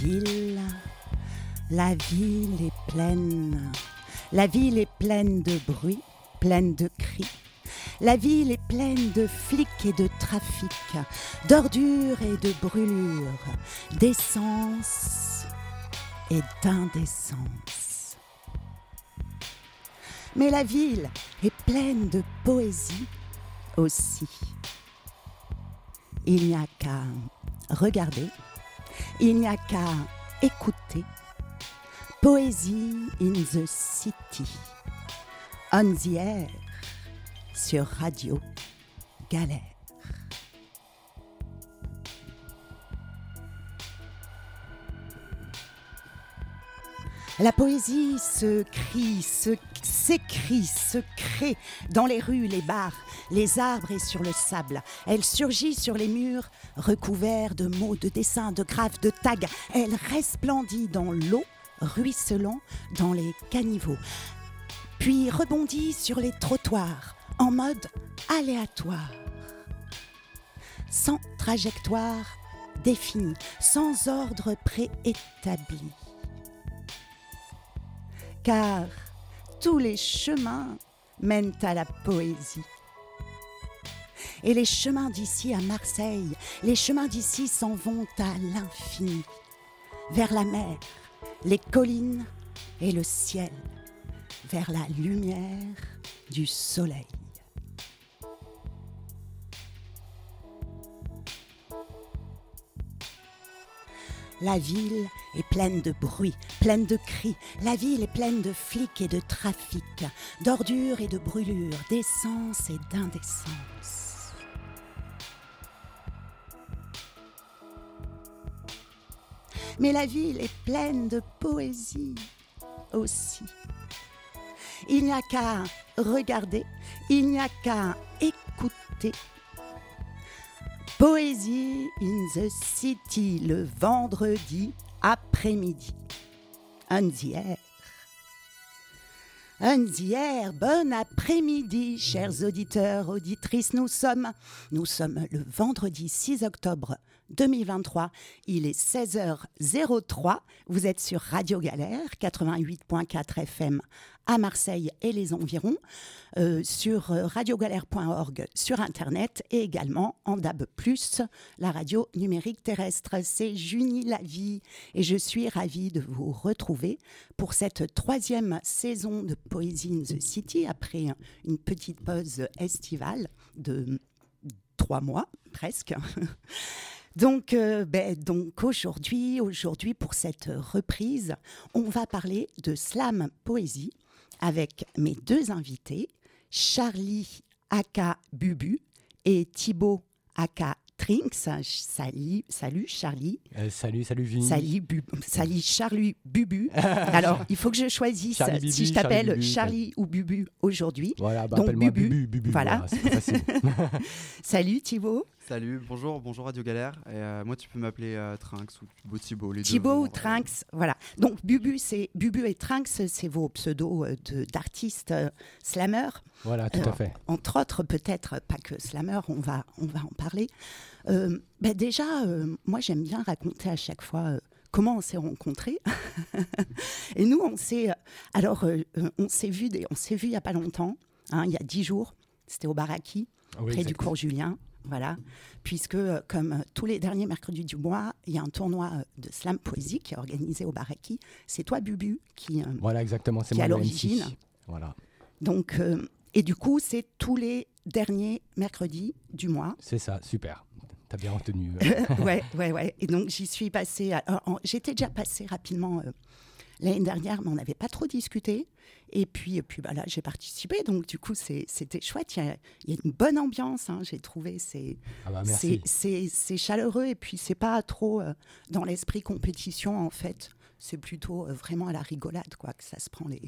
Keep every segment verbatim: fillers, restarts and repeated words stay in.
ville, la ville est pleine. La ville est pleine de bruit, pleine de cris. La ville est pleine de flics et de trafic, d'ordures et de brûlures, d'essence et d'indécence. Mais la ville est pleine de poésie aussi. Il n'y a qu'à regarder, il n'y a qu'à écouter. Poésie in the City, on the air, sur Radio Galère. La poésie se crie, se, s'écrit, se crée dans les rues, les bars, les arbres et sur le sable. Elle surgit sur les murs, recouverts de mots, de dessins, de graphes, de tags. Elle resplendit dans l'eau, ruisselant dans les caniveaux. Puis rebondit sur les trottoirs, en mode aléatoire. Sans trajectoire définie, sans ordre préétabli. Car tous les chemins mènent à la poésie. Et les chemins d'ici à Marseille, les chemins d'ici s'en vont à l'infini, vers la mer, les collines et le ciel, vers la lumière du soleil. La ville est pleine de bruit, pleine de cris. La ville est pleine de flics et de trafic, d'ordures et de brûlures, d'essence et d'indécence. Mais la ville est pleine de poésie aussi. Il n'y a qu'à regarder, il n'y a qu'à écouter. Poésie in the City, le vendredi après-midi. On the air. On the air, bon après-midi, chers auditeurs, auditrices. Nous sommes, nous sommes le vendredi six octobre deux mille vingt-trois. Il est seize heures zéro trois. Vous êtes sur Radio Galère, quatre-vingt-huit virgule quatre F M à Marseille et les environs, euh, sur radiogalère point org sur Internet et également en D A B plus, la radio numérique terrestre. C'est Junie Lavie et je suis ravie de vous retrouver pour cette troisième saison de Poésie in the City après une petite pause estivale de trois mois presque. Donc, euh, ben, donc aujourd'hui, aujourd'hui, pour cette reprise, on va parler de slam poésie avec mes deux invités, Charlie aka Bubu et Thibaut aka Trinks. Salut, salut Charlie. Euh, salut, salut Junie. Salut, Bu- salut Charlie Bubu. Alors, il faut que je choisisse Charlie, Bibi, si je t'appelle Charlie, Charlie, Bibi. ou Bubu aujourd'hui. Voilà, bah, Donc, appelle-moi Bubu. Bubu. Bubu, Voilà. voilà, c'est plus facile. Salut Thibaut. Salut, bonjour, bonjour Radio Galère. Et euh, moi, tu peux m'appeler euh, Trinks ou Thibaut, Thibaut, les deux. Thibaut ou vont, Trinks, voilà. Donc Bubu, c'est Bubu et Trinks, c'est vos pseudos euh, de, d'artistes euh, slammeurs. Voilà, tout Euh, à fait. Entre autres, peut-être pas que slammeurs, on va, on va en parler. Euh, ben déjà, euh, moi j'aime bien raconter à chaque fois euh, comment on s'est rencontrés. Et nous, on s'est, alors, euh, on s'est vu, des, on s'est vu il y a pas longtemps, hein, il y a dix jours. C'était au Baraki, Oui, près exact. du cours Julien. Voilà, puisque euh, comme euh, tous les derniers mercredis du mois, il y a un tournoi euh, de slam poésie qui est organisé au Baraki. C'est toi, Bubu, qui, euh, Voilà, exactement, c'est qui moi à le l'origine. M C. Voilà, Donc, euh, et du coup, c'est tous les derniers mercredis du mois. c'est ça, super. T'as bien retenu. euh. ouais, ouais, ouais. Et donc, j'y suis passée. à- en- en- J'étais déjà passée rapidement euh, l'année dernière, mais on n'avait pas trop discuté. Et puis, et puis bah, là, j'ai participé. Donc, du coup, c'est, c'était chouette. Il y a, il y a une bonne ambiance, hein, j'ai trouvé. C'est, Ah bah c'est, merci. c'est, c'est chaleureux. Et puis, c'est pas trop euh, dans l'esprit compétition, en fait. C'est plutôt euh, vraiment à la rigolade, quoi, que ça se prend les,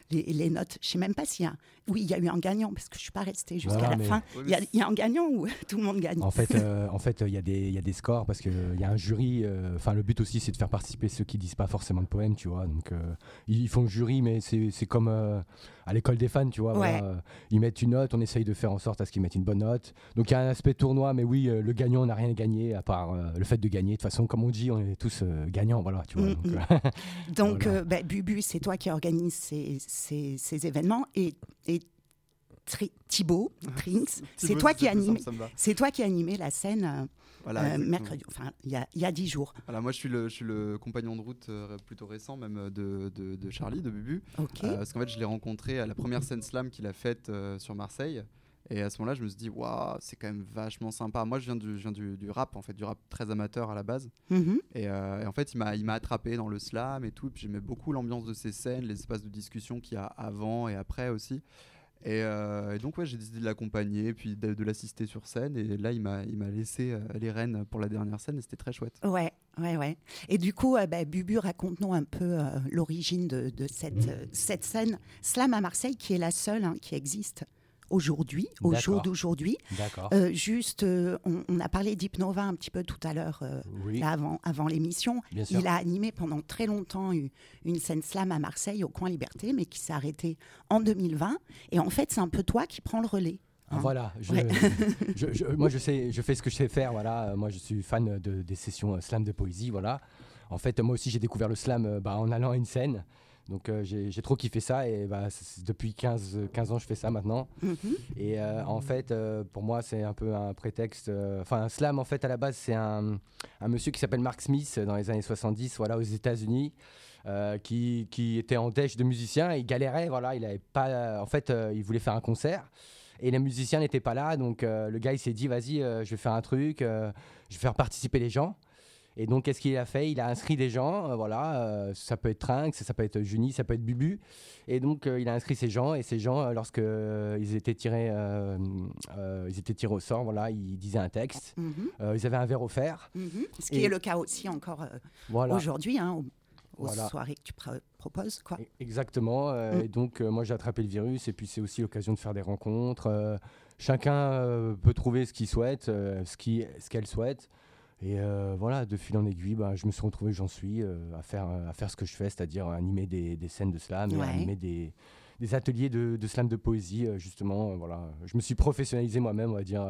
les, les notes. Je sais même pas s'il y a. Oui, il y a eu un gagnant parce que je suis pas restée jusqu'à Voilà, la mais- fin. Ouais, Il y, a- mais il y a un gagnant ou tout le monde gagne. En fait, euh, en fait, il y a des, il y a des scores parce que il y a un jury. Enfin, le but aussi, c'est de faire participer ceux qui disent pas forcément de poèmes, tu vois. Donc, euh, ils font le jury, mais c'est, c'est comme euh, à l'école des fans, tu vois. Ouais. Voilà, euh, ils mettent une note, on essaye de faire en sorte à ce qu'ils mettent une bonne note. Donc, il y a un aspect tournoi, mais oui, euh, le gagnant n'a rien gagné à part euh, le fait de gagner. De toute façon, comme on dit, on est tous euh, gagnants, voilà, tu vois. Mm, donc, mm. euh, Donc, Voilà. euh, ben, Bubu, c'est toi qui organise ces, ces, ces événements et, et Tri- Thibaut, Trinks, c'est Thibaut, toi si qui c'est plus anime. simple, ça me va. C'est toi qui as animé la scène euh, Voilà, euh, exactement. mercredi, enfin il y a, il y a dix jours. Voilà, moi, je suis le, je suis le compagnon de route euh, plutôt récent, même euh, de, de, de Charlie, de Bubu. Ok. Euh, parce qu'en fait, je l'ai rencontré à la première scène slam qu'il a faite euh, sur Marseille. Et à ce moment-là, je me suis dit, waouh, c'est quand même vachement sympa. Moi, je viens, du, je viens du, du rap, en fait, du rap très amateur à la base. Mhm. Et, euh, et en fait, il m'a, il m'a attrapé dans le slam et tout. Puis j'aimais beaucoup l'ambiance de ces scènes, les espaces de discussion qu'il y a avant et après aussi. Et, euh, et donc, ouais, j'ai décidé de l'accompagner, puis de, de l'assister sur scène. Et là, il m'a, il m'a laissé euh, les rênes pour la dernière scène et c'était très chouette. Ouais, ouais, ouais. Et du coup, euh, bah, Bubu, raconte-nous un peu euh, l'origine de, de cette, euh, cette scène Slam à Marseille, qui est la seule hein, qui existe aujourd'hui, au D'accord. jour d'aujourd'hui. D'accord. Euh, juste, euh, on, on a parlé d'Hypnova un petit peu tout à l'heure, euh, oui, là, avant, avant l'émission. bien sûr. Il a animé pendant très longtemps une, une scène slam à Marseille, au Coin Liberté, mais qui s'est arrêtée en deux mille vingt. Et en fait, c'est un peu toi qui prends le relais. Ah, hein. Voilà, je, Ouais. je- je- moi je sais, je fais ce que je sais faire. Voilà, Euh, moi je suis fan de, des sessions euh, slam de poésie. Voilà, en fait moi aussi j'ai découvert le slam euh, bah, en allant à une scène. Donc euh, j'ai j'ai trop kiffé ça et bah, c'est- depuis quinze, quinze ans je fais ça maintenant. Mhm. Et euh, en fait euh, pour moi c'est un peu un prétexte. euh, Enfin un slam en fait à la base c'est un, un monsieur qui s'appelle Mark Smith euh, dans les années soixante-dix, voilà aux États-Unis. euh, qui, qui était en dèche de musicien, il galérait, voilà, il avait pas, en fait, euh, il voulait faire un concert et les musiciens n'étaient pas là, donc euh, le gars il s'est dit vas-y, euh, je vais faire un truc, euh, je vais faire participer les gens. Et donc qu'est-ce qu'il a fait? Il a inscrit des gens, euh, voilà, euh, ça peut être Trinx, ça peut être Juni, ça peut être Bubu. Et donc euh, il a inscrit ces gens et ces gens, euh, lorsque euh, ils étaient tirés, euh, euh, ils étaient tirés au sort, voilà, ils disaient un texte, Mhm. euh, ils avaient un verre offert, Mhm. Ce qui Et- est le cas aussi encore euh, voilà. aujourd'hui, hein, aux, aux Voilà. soirées que tu pr- proposes. Quoi. E- Exactement. euh, Mm. Et donc, euh, moi, j'ai attrapé le virus. Et puis, c'est aussi l'occasion de faire des rencontres. euh, chacun euh, peut trouver ce qu'il souhaite, euh, ce qui- ce qu'elle souhaite. Et euh, voilà, de fil en aiguille, ben, je me suis retrouvé, j'en suis, euh, à, faire, à faire ce que je fais, c'est-à-dire animer des, des scènes de slam, et Ouais. animer des, des ateliers de, de slam de poésie, euh, justement. euh, voilà. Je me suis professionnalisé moi-même, on va dire.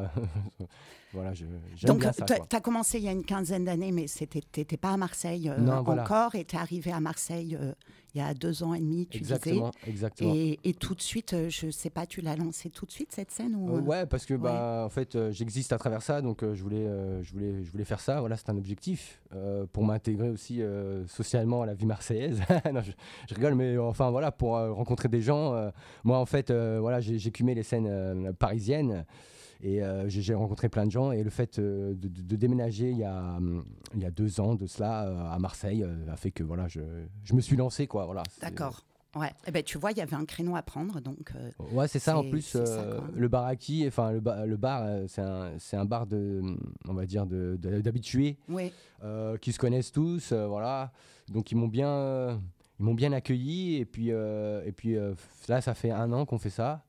voilà, je, j'aime Donc, bien ça. tu quoi. as commencé il y a une quinzaine d'années, mais tu n'étais pas à Marseille euh, Non, voilà. encore, et tu es arrivé à Marseille euh, il y a deux ans et demi, tu Exactement, exactement. disais. Et, et tout de suite, euh, je sais pas, tu l'as lancée tout de suite, cette scène ou... Euh, ouais, parce que ouais. bah, en fait, euh, j'existe à travers ça, donc euh, je voulais, euh, je voulais, je voulais faire ça. Voilà, c'est un objectif euh, pour m'intégrer aussi euh, socialement à la vie marseillaise. Non, je, je rigole, mais enfin voilà, pour euh, rencontrer des gens. euh, moi, en fait, euh, voilà, j'ai j'ai écumé les scènes euh, parisiennes et euh, j'ai j'ai rencontré plein de gens. Et le fait euh, de, de- de déménager il y a, hum, il y a deux ans de cela euh, à Marseille euh, a fait que voilà, je, je me suis lancé, quoi. Voilà. c'est- D'accord. Ouais. Eh ben, tu vois, il y avait un créneau à prendre, donc... euh, Ouais, c'est ça. En C'est- plus, c'est ça, euh, quoi. le bar acquis, enfin le, ba- le bar, euh, c'est un, c'est un bar de, on va dire, de, de- d'habitués ouais. euh, qui se connaissent tous, euh, voilà. Donc ils m'ont bien, euh, ils m'ont bien accueilli et puis, euh, et puis euh, là, ça fait un an qu'on fait ça.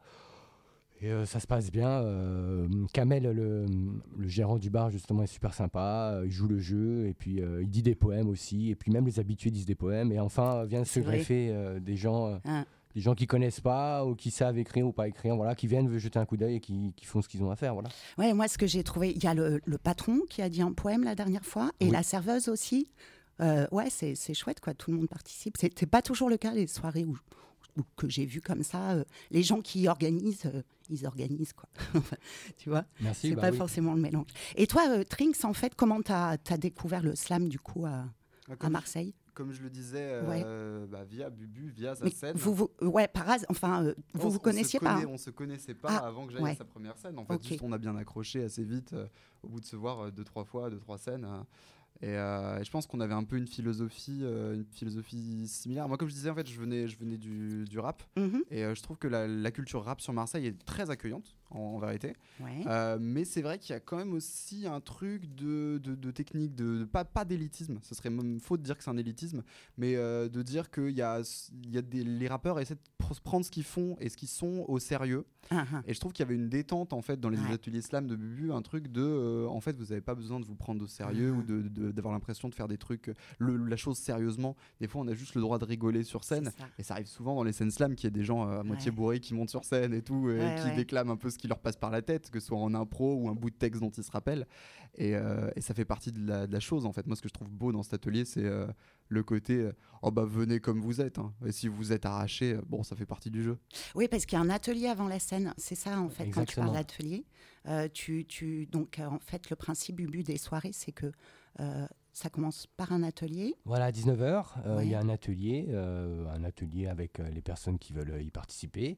Et euh, ça se passe bien. euh, Kamel, le, le gérant du bar, justement, est super sympa. euh, Il joue le jeu et puis euh, il dit des poèmes aussi. Et puis même les habitués disent des poèmes. Et enfin, vient se C'est vrai. greffer euh, des gens. euh, Hein. des gens qui connaissent pas ou qui savent écrire ou pas écrire, voilà, qui viennent veulent jeter un coup d'œil et qui, qui font ce qu'ils ont à faire, voilà. Ouais, moi, ce que j'ai trouvé, il y a le, le patron qui a dit un poème la dernière fois, et Oui. la serveuse aussi. Euh, ouais, c'est c'est chouette, quoi. Tout le monde participe. C'était pas toujours le cas les soirées où, où- que j'ai vu comme ça. euh, les gens qui organisent, euh, ils organisent, quoi. Enfin, tu vois, Merci. c'est bah pas oui. forcément le mélange. Et toi, euh, Trinks, en fait, comment t'as as découvert le slam du coup à, Ah, à Comme, Marseille? comme je le disais, euh, bah, via Bubu, via sa Mais scène. vous, vous, ouais, par hasard, enfin, euh, On- vous on vous se connaissiez pas. connaît- hein On se connaissait pas Ah, avant que j'aille ouais. à sa première scène. En fait, Ok. juste on a bien accroché assez vite euh, au bout de se voir euh, deux, trois fois, deux, trois scènes. euh, et, euh, et je pense qu'on avait un peu une philosophie, euh, une philosophie similaire. Moi, comme je disais, en fait, je venais, je venais du, du rap. Mhm. Et euh, je trouve que la, la culture rap sur Marseille est très accueillante. en, en vérité. Ouais. Euh, mais c'est vrai qu'il y a quand même aussi un truc de, de, de technique, de, de- pas, pas d'élitisme. Ce serait même faux de dire que c'est un élitisme, mais euh, de dire que y a, il y a des, les rappeurs essaient de pr- prendre ce qu'ils font et ce qu'ils sont au sérieux. Ah, ah. Et je trouve qu'il y avait une détente en fait dans les Ouais. ateliers slam de Bubu, un truc de, euh, en fait, vous n'avez pas besoin de vous prendre au sérieux Ah. ou de, de- d'avoir l'impression de faire des trucs, le- la chose sérieusement. Des fois, on a juste le droit de rigoler sur scène. C'est ça. Et ça arrive souvent dans les scènes slam qu'il y ait des gens euh, à moitié Ouais. bourrés qui montent sur scène et tout, et Ouais, qui ouais. déclament un peu ce qui leur passe par la tête, que ce soit en impro ou un bout de texte dont ils se rappellent. Et, euh, et ça fait partie de la, de la chose en fait. Moi, ce que je trouve beau dans cet atelier, c'est euh, le côté euh, oh bah venez comme vous êtes. Hein. Et si vous êtes arraché, euh, bon, ça fait partie du jeu. Oui, parce qu'il y a un atelier avant la scène, c'est ça en fait, quand tu Exactement. parles d'atelier. Euh, tu, tu, donc euh, en fait, le principe Bubu des soirées, c'est que euh, ça commence par un atelier. Voilà, à dix-neuf heures, il Ouais. y a un atelier, euh, un atelier avec euh, les personnes qui veulent euh, y participer.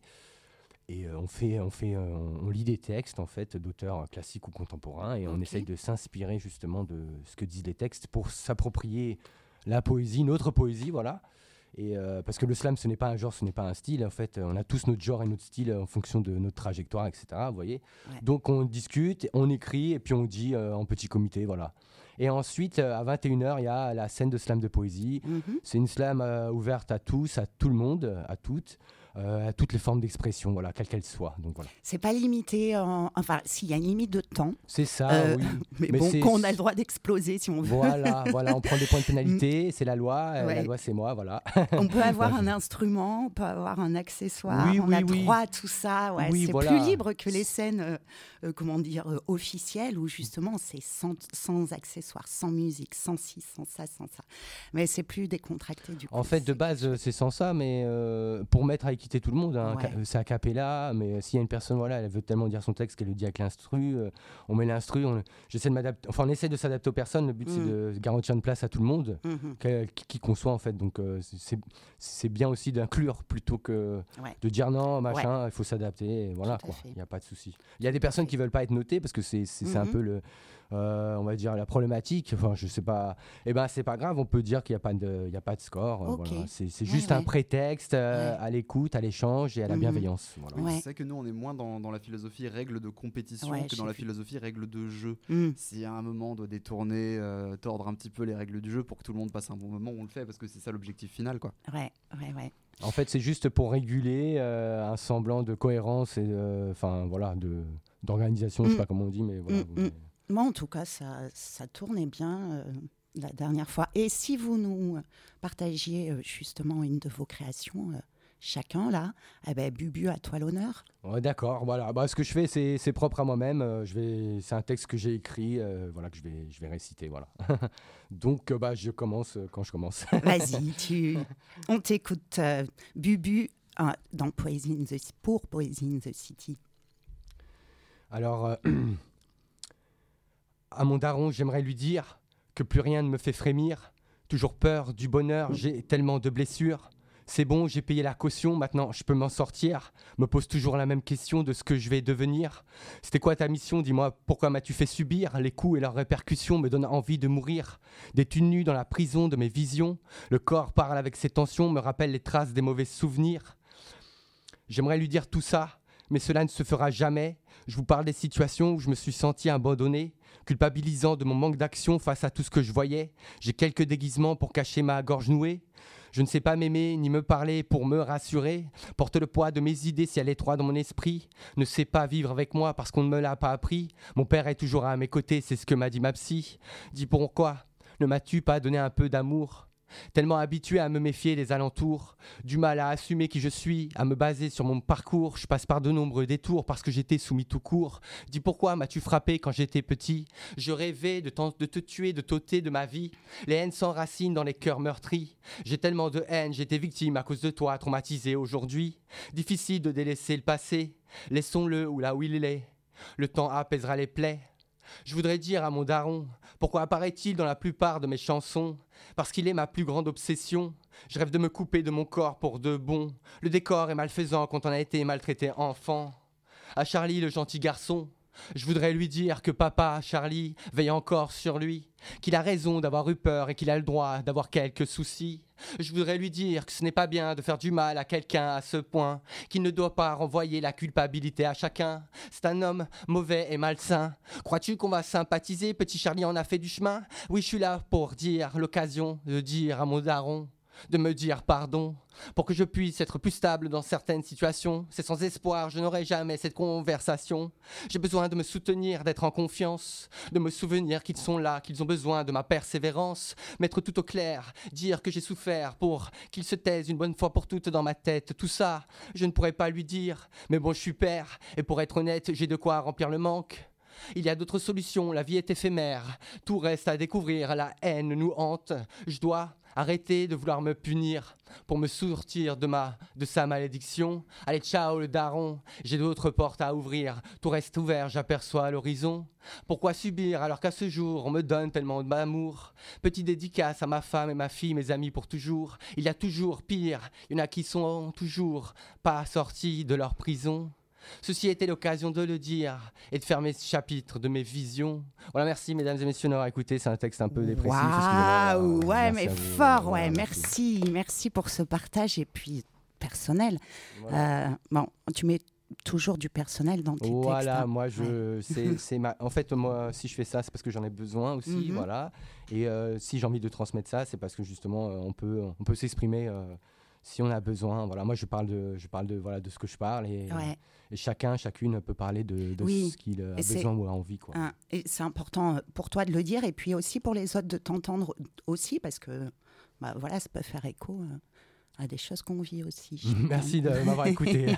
Et euh, on, fait, on, fait, euh, on lit des textes en fait, d'auteurs classiques ou contemporains et on Ok. essaye de s'inspirer justement de ce que disent les textes pour s'approprier la poésie, notre poésie, voilà. Et, euh, parce que le slam, ce n'est pas un genre, ce n'est pas un style. En fait, on a tous notre genre et notre style en fonction de notre trajectoire, et cetera. Vous voyez. Ouais. Donc on discute, on écrit et puis on dit euh, en petit comité, voilà. Et ensuite, euh, à vingt et une heures, il y a la scène de slam de poésie. Mhm. C'est une slam euh, ouverte à tous, à tout le monde, à toutes, euh, à toutes les formes d'expression, voilà, quelles qu'elles soient. Donc voilà. C'est pas limité en. Enfin, s'il y a une limite de temps, C'est ça, Euh, oui. mais, Mais bon, c'est- qu'on a le droit d'exploser si on veut. Voilà, voilà, on prend des points de pénalité, c'est la loi, euh, Ouais. la loi c'est moi, voilà. On peut avoir un instrument, on peut avoir un accessoire, Oui, on oui, a oui. droit à tout ça. Ouais, Oui, c'est voilà. plus libre que les scènes, euh, euh, comment dire, euh, officielles où justement c'est sans, sans accessoires, sans musique, sans ci, sans ça, sans ça. Mais c'est plus décontracté du coup. En fait, de C'est- base, euh, c'est sans ça, mais euh, pour mettre à équiter tout le monde, hein, Ouais. ca- c'est a cappella, mais euh, s'il y a une personne, voilà, elle veut tellement dire son texte qu'elle le dit avec l'instru, euh, on met l'instru, on, j'essaie de m'adapter, enfin on essaie de s'adapter aux personnes, le but c'est Mm. de garantir une place à tout le monde, Mhm. que- qui, qui conçoit en fait, donc euh, c'est, c'est bien aussi d'inclure plutôt que Ouais. de dire non, machin, il faut s'adapter, et voilà Tout à quoi, fait. il n'y a pas de souci. Il y a des personnes qui veulent pas être notées parce que c'est, c'est, c'est un Mhm. peu le... euh, on va dire la problématique, enfin je sais pas, eh ben c'est pas grave, on peut dire qu'il n'y a pas de, il y a pas de score, euh, Ok. voilà. c'est, c'est Ouais, juste un ouais. prétexte euh, Ouais. à l'écoute, à l'échange et à la Mhm. bienveillance. Voilà. Oui, Ouais. c'est vrai que nous, on est moins dans, dans la philosophie règle de compétition Ouais, que j'ai dans la vu. philosophie règle de jeu. Mm. Si à un moment on doit détourner, euh, tordre un petit peu les règles du jeu pour que tout le monde passe un bon moment, on le fait parce que c'est ça l'objectif final, quoi. Ouais, ouais, ouais. En fait, c'est juste pour réguler euh, un semblant de cohérence et de- enfin voilà, de d'organisation, je sais Mm. pas comment on dit, mais voilà. Mm, vous- mm. Moi, en tout cas, ça, ça tournait bien euh, la dernière fois. Et si vous nous partagiez euh, justement une de vos créations, euh, chacun là, eh ben, Bubu, à toi l'honneur. Ouais, d'accord, voilà. Bah, ce que je fais, c'est, c'est propre à moi-même. euh, je vais, c'est un texte que j'ai écrit, euh, voilà, que je vais, je vais réciter, voilà. Donc, euh, bah, je commence euh, quand je commence. Vas-y, tu... on t'écoute, euh, Bubu, euh, dans Poésie in the... pour Poésie in the City. Alors, euh, à mon daron, j'aimerais lui dire que plus rien ne me fait frémir. Toujours peur du bonheur, j'ai tellement de blessures. C'est bon, j'ai payé la caution, maintenant je peux m'en sortir. Me pose toujours la même question de ce que je vais devenir. C'était quoi ta mission? Dis-moi, pourquoi m'as-tu fait subir? Les coups et leurs répercussions me donnent envie de mourir. Des tues nues dans la prison de mes visions. Le corps parle avec ses tensions, me rappelle les traces des mauvais souvenirs. J'aimerais lui dire tout ça, mais cela ne se fera jamais. Je vous parle des situations où je me suis senti abandonné, culpabilisant de mon manque d'action face à tout ce que je voyais. J'ai quelques déguisements pour cacher ma gorge nouée. Je ne sais pas m'aimer ni me parler pour me rassurer. Porte le poids de mes idées si elle est étroite dans mon esprit. Ne sais pas vivre avec moi parce qu'on ne me l'a pas appris. Mon père est toujours à mes côtés, c'est ce que m'a dit ma psy. Dis pourquoi ne m'as-tu pas donné un peu d'amour ? Tellement habitué à me méfier des alentours, du mal à assumer qui je suis, à me baser sur mon parcours. Je passe par de nombreux détours parce que j'étais soumis tout court. Dis pourquoi m'as-tu frappé quand j'étais petit ? Je rêvais de, de te tuer, de t'ôter de ma vie. Les haines s'enracinent dans les cœurs meurtris. J'ai tellement de haine, j'étais victime à cause de toi, traumatisé aujourd'hui. Difficile de délaisser le passé, laissons-le où là où il est. Le temps apaisera les plaies. Je voudrais dire à mon daron, pourquoi apparaît-il dans la plupart de mes chansons ? Parce qu'il est ma plus grande obsession. Je rêve de me couper de mon corps pour de bon. Le décor est malfaisant quand on a été maltraité enfant. À Charlie, le gentil garçon, Je voudrais lui dire que papa, Charlie, veille encore sur lui, qu'il a raison d'avoir eu peur et qu'il a le droit d'avoir quelques soucis. Je voudrais lui dire que ce n'est pas bien de faire du mal à quelqu'un à ce point, qu'il ne doit pas renvoyer la culpabilité à chacun. C'est un homme mauvais et malsain. Crois-tu qu'on va sympathiser? Petit Charlie en a fait du chemin. Oui, je suis là pour dire l'occasion de dire à mon daron de me dire pardon, pour que je puisse être plus stable dans certaines situations. C'est sans espoir, je n'aurai jamais cette conversation. J'ai besoin de me soutenir, d'être en confiance, de me souvenir qu'ils sont là, qu'ils ont besoin de ma persévérance, mettre tout au clair, dire que j'ai souffert pour qu'ils se taisent une bonne fois pour toutes dans ma tête. Tout ça, je ne pourrais pas lui dire, mais bon, je suis père, et pour être honnête, j'ai de quoi remplir le manque. Il y a d'autres solutions, la vie est éphémère, tout reste à découvrir, la haine nous hante. Je dois arrêter de vouloir me punir pour me sortir de, ma, de sa malédiction. Allez, ciao le daron, j'ai d'autres portes à ouvrir, tout reste ouvert, j'aperçois l'horizon. Pourquoi subir alors qu'à ce jour on me donne tellement d'amour? Petite dédicace à ma femme et ma fille, mes amis pour toujours. Il y a toujours pire, il y en a qui sont toujours pas sortis de leur prison. Ceci était l'occasion de le dire et de fermer ce chapitre de mes visions. Voilà, merci mesdames et messieurs d'avoir écouté. C'est un texte un peu dépressif. Waouh, ouais, mais fort, voilà, ouais. Merci. merci, merci pour ce partage et puis personnel. Voilà. Euh, bon, tu mets toujours du personnel dans tes voilà, textes. Voilà, hein. moi je, ouais. c'est, c'est ma, en fait moi si je fais ça c'est parce que j'en ai besoin aussi, mm-hmm. voilà. Et euh, si j'ai envie de transmettre ça, c'est parce que justement euh, on peut, on peut s'exprimer. Euh, Si on a besoin, voilà. Moi, je parle de, je parle de, voilà, de ce que je parle et, ouais. et chacun, chacune peut parler de, de oui. ce qu'il a et besoin ou a envie, quoi. Un, et c'est important pour toi de le dire et puis aussi pour les autres de t'entendre aussi parce que, bah, voilà, ça peut faire écho à des choses qu'on vit aussi. Merci de m'avoir écouté.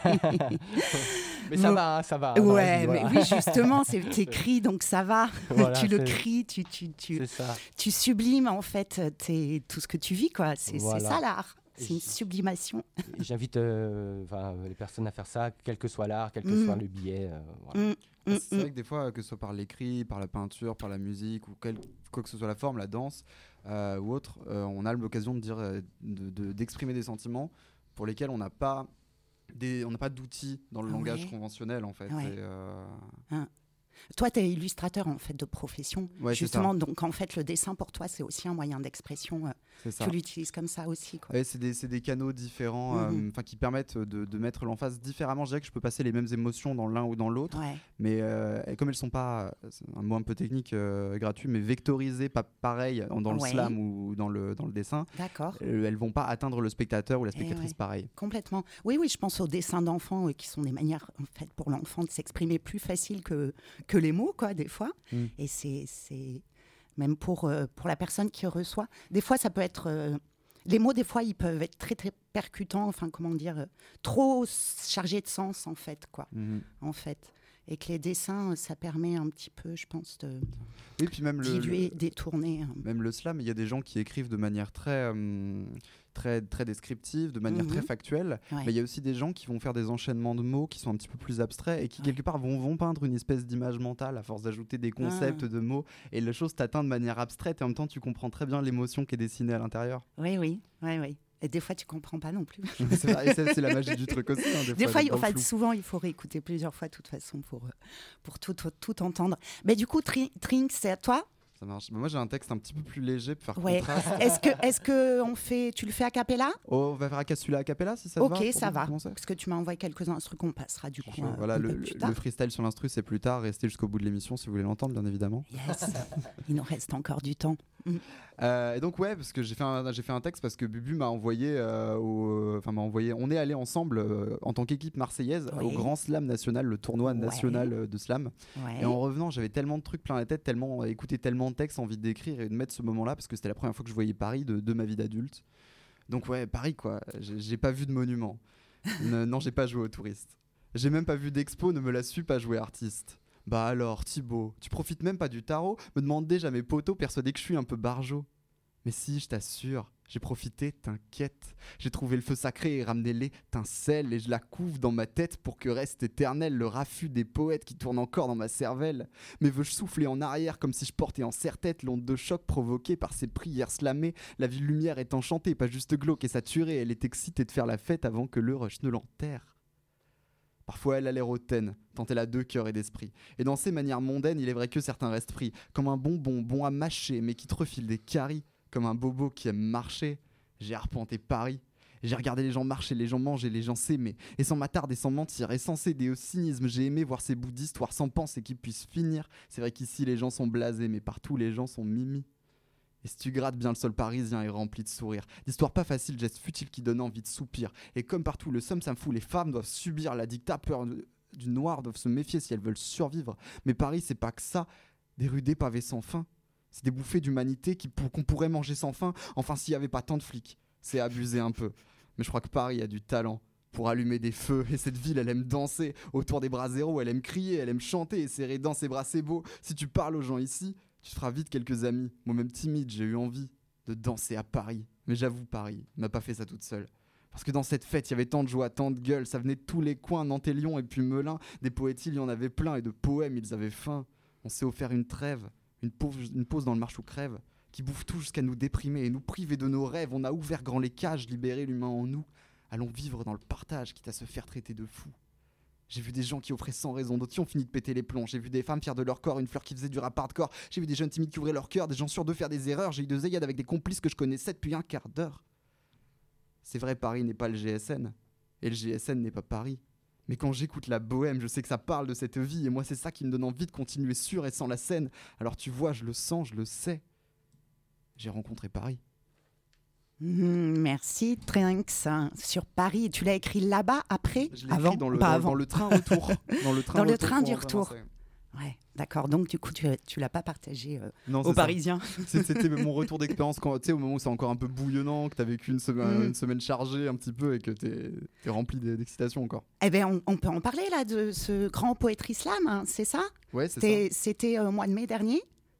Mais ça va, hein, ça va. Ouais, vie, voilà. mais oui, justement, c'est écrit, donc ça va. Voilà, tu le cries, tu, tu, tu, tu sublimes en fait t'es, tout ce que tu vis, quoi. C'est, voilà. c'est ça l'art. C'est une sublimation. J'invite euh, les personnes à faire ça, quel que soit l'art, quel que mmh. soit le billet. Euh, voilà. mmh. Mmh. C'est vrai que des fois, que ce soit par l'écrit, par la peinture, par la musique, ou quel, quoi que ce soit la forme, la danse euh, ou autre, euh, on a l'occasion de dire, de, de, d'exprimer des sentiments pour lesquels on n'a pas, des, on n'a pas d'outils dans le ah langage ouais. conventionnel, en fait. Ouais. Et, euh... ah. Toi, tu es illustrateur en fait de profession, ouais, justement. Donc en fait, le dessin pour toi, c'est aussi un moyen d'expression. Euh, tu l'utilises comme ça aussi, quoi. Ouais, c'est des, c'est des canaux différents, mm-hmm. euh, qui permettent de, de mettre l'emphase différemment. Je dirais que je peux passer les mêmes émotions dans l'un ou dans l'autre, ouais. mais euh, et comme elles sont pas, c'est un mot un peu technique, euh, gratuit, mais vectorisées, pas pareil dans le ouais. slam ou dans le dans le dessin. D'accord. Euh, elles vont pas atteindre le spectateur ou la spectatrice ouais. pareil. Complètement. Oui, oui, je pense aux dessins d'enfants euh, qui sont des manières en fait pour l'enfant de s'exprimer plus facile que que les mots, quoi, des fois. Mm. Et c'est, c'est même pour, euh, pour la personne qui reçoit. Des fois, ça peut être... Euh, les mots, des fois, ils peuvent être très, très percutants, enfin, comment dire, euh, trop chargés de sens, en fait, quoi. Mm. En fait. Et que les dessins, ça permet un petit peu, je pense, de oui, puis même diluer, le, détourner. Même le slam, il y a des gens qui écrivent de manière très... Hum, très, très descriptive, de manière mmh. très factuelle, ouais. mais il y a aussi des gens qui vont faire des enchaînements de mots qui sont un petit peu plus abstraits et qui ouais. quelque part vont, vont peindre une espèce d'image mentale à force d'ajouter des concepts ah. de mots, et la chose t'atteint de manière abstraite et en même temps tu comprends très bien l'émotion qui est dessinée à l'intérieur. Oui, oui, oui, oui. Et des fois, tu comprends pas non plus. c'est, vrai, c'est, c'est la magie du truc aussi. Hein, des, des fois, fois, en fait, souvent, il faut réécouter plusieurs fois de toute façon pour, pour tout, tout, tout entendre. Mais du coup, tri- Trink, c'est à toi. Ça marche. Mais moi, j'ai un texte un petit peu plus léger pour faire ouais. contraste. Est-ce que, est-ce que on fait, tu le fais a cappella? Oh, on va faire a celui-là a cappella si ça te va. Ok, ça va. Parce que tu m'as envoyé quelques instrus qu'on passera du coup. Un, voilà, un le, peu plus tard. le freestyle sur l'instru, c'est plus tard. Restez jusqu'au bout de l'émission si vous voulez l'entendre, bien évidemment. Yes. Il nous reste encore du temps. Mm. Euh, et donc ouais, parce que j'ai fait un, j'ai fait un texte parce que Bubu m'a envoyé, euh, au, enfin m'a envoyé. On est allé ensemble euh, en tant qu'équipe marseillaise oui. au Grand Slam national, le tournoi national ouais. de slam. Ouais. Et en revenant, j'avais tellement de trucs plein la tête, tellement écouté tellement de textes, envie d'écrire et de mettre ce moment-là parce que c'était la première fois que je voyais Paris de, de ma vie d'adulte. Donc ouais, Paris quoi. J'ai, j'ai pas vu de monument. ne, non, j'ai pas joué aux touristes. J'ai même pas vu d'expo, ne me la suis pas joué artiste. Bah alors, Thibaut, tu profites même pas du tarot? Me demande déjà mes potos, persuadé que je suis un peu barjot. Mais si, je t'assure, j'ai profité, t'inquiète. J'ai trouvé le feu sacré et ramené l'étincelle et je la couve dans ma tête pour que reste éternel le raffut des poètes qui tournent encore dans ma cervelle. Mais veux-je souffler en arrière comme si je portais en serre-tête l'onde de choc provoquée par ces prières slamées? La ville lumière est enchantée, pas juste glauque et saturée. Elle est excitée de faire la fête avant que le rush ne l'enterre. Parfois elle a l'air hautaine, tant elle a deux cœurs et d'esprit. Et dans ses manières mondaines, il est vrai que certains restent pris, comme un bonbon bon à mâcher, mais qui te refile des caries, comme un bobo qui aime marcher. J'ai arpenté Paris, j'ai regardé les gens marcher, les gens manger, les gens s'aimer, et sans m'attarder, sans mentir, et sans céder au cynisme, j'ai aimé voir ces bouts d'histoire sans penser qu'ils puissent finir. C'est vrai qu'ici les gens sont blasés, mais partout les gens sont mimi. Et si tu grattes bien, le sol parisien est rempli de sourires, d'histoires pas faciles, gestes futiles qui donnent envie de soupir. Et comme partout, le somme ça me fout, les femmes doivent subir la dictature peur du noir, doivent se méfier si elles veulent survivre. Mais Paris, c'est pas que ça, des rues dépavées sans fin. C'est des bouffées d'humanité qui, pour, qu'on pourrait manger sans fin, enfin s'il y avait pas tant de flics. C'est abusé un peu. Mais je crois que Paris a du talent pour allumer des feux. Et cette ville, elle aime danser autour des bras zéro, elle aime crier, elle aime chanter et serrer dans ses bras, c'est beau. Si tu parles aux gens ici, tu te feras vite quelques amis. Moi-même timide, j'ai eu envie de danser à Paris. Mais j'avoue, Paris m'a pas fait ça toute seule. Parce que dans cette fête, il y avait tant de joie, tant de gueule. Ça venait de tous les coins, Nantes et Lyon et puis Melun. Des poètes, il y en avait plein et de poèmes, ils avaient faim. On s'est offert une trêve, une pause, une pause dans le marche ou crève, qui bouffe tout jusqu'à nous déprimer et nous priver de nos rêves. On a ouvert grand les cages, libéré l'humain en nous. Allons vivre dans le partage, quitte à se faire traiter de fou. J'ai vu des gens qui offraient sans raison, d'autres qui ont fini de péter les plombs. J'ai vu des femmes fières de leur corps, une fleur qui faisait du rap hardcore. J'ai vu des jeunes timides qui ouvraient leur cœur, des gens sûrs de faire des erreurs. J'ai eu deux ayades avec des complices que je connaissais depuis un quart d'heure. C'est vrai, Paris n'est pas le G S N, et le G S N n'est pas Paris. Mais quand j'écoute la bohème, je sais que ça parle de cette vie, et moi c'est ça qui me donne envie de continuer sur et sans la scène. Alors tu vois, je le sens, je le sais. J'ai rencontré Paris. Mmh, merci Trinx. Sur Paris, tu l'as écrit là-bas, après, Je l'ai avant, écrit dans le, pas dans, avant. dans le train retour. Dans le train, Dans le retour train pour du rentrer à retour. Marseille. Ouais, d'accord. Donc du coup, tu, tu l'as pas partagé euh, Non, aux c'est ça. Parisiens. C'est- C'était mon retour d'expérience quand, tu sais, au moment où c'est encore un peu bouillonnant, que t'as vécu une semaine, Mm. une semaine chargée un petit peu et que t'es es rempli d'e- d'excitation encore. Eh bien, on, on peut en parler là de ce grand poétrie slam, hein, c'est ça? Ouais, c'est C'était ça. c'était au mois de mai dernier.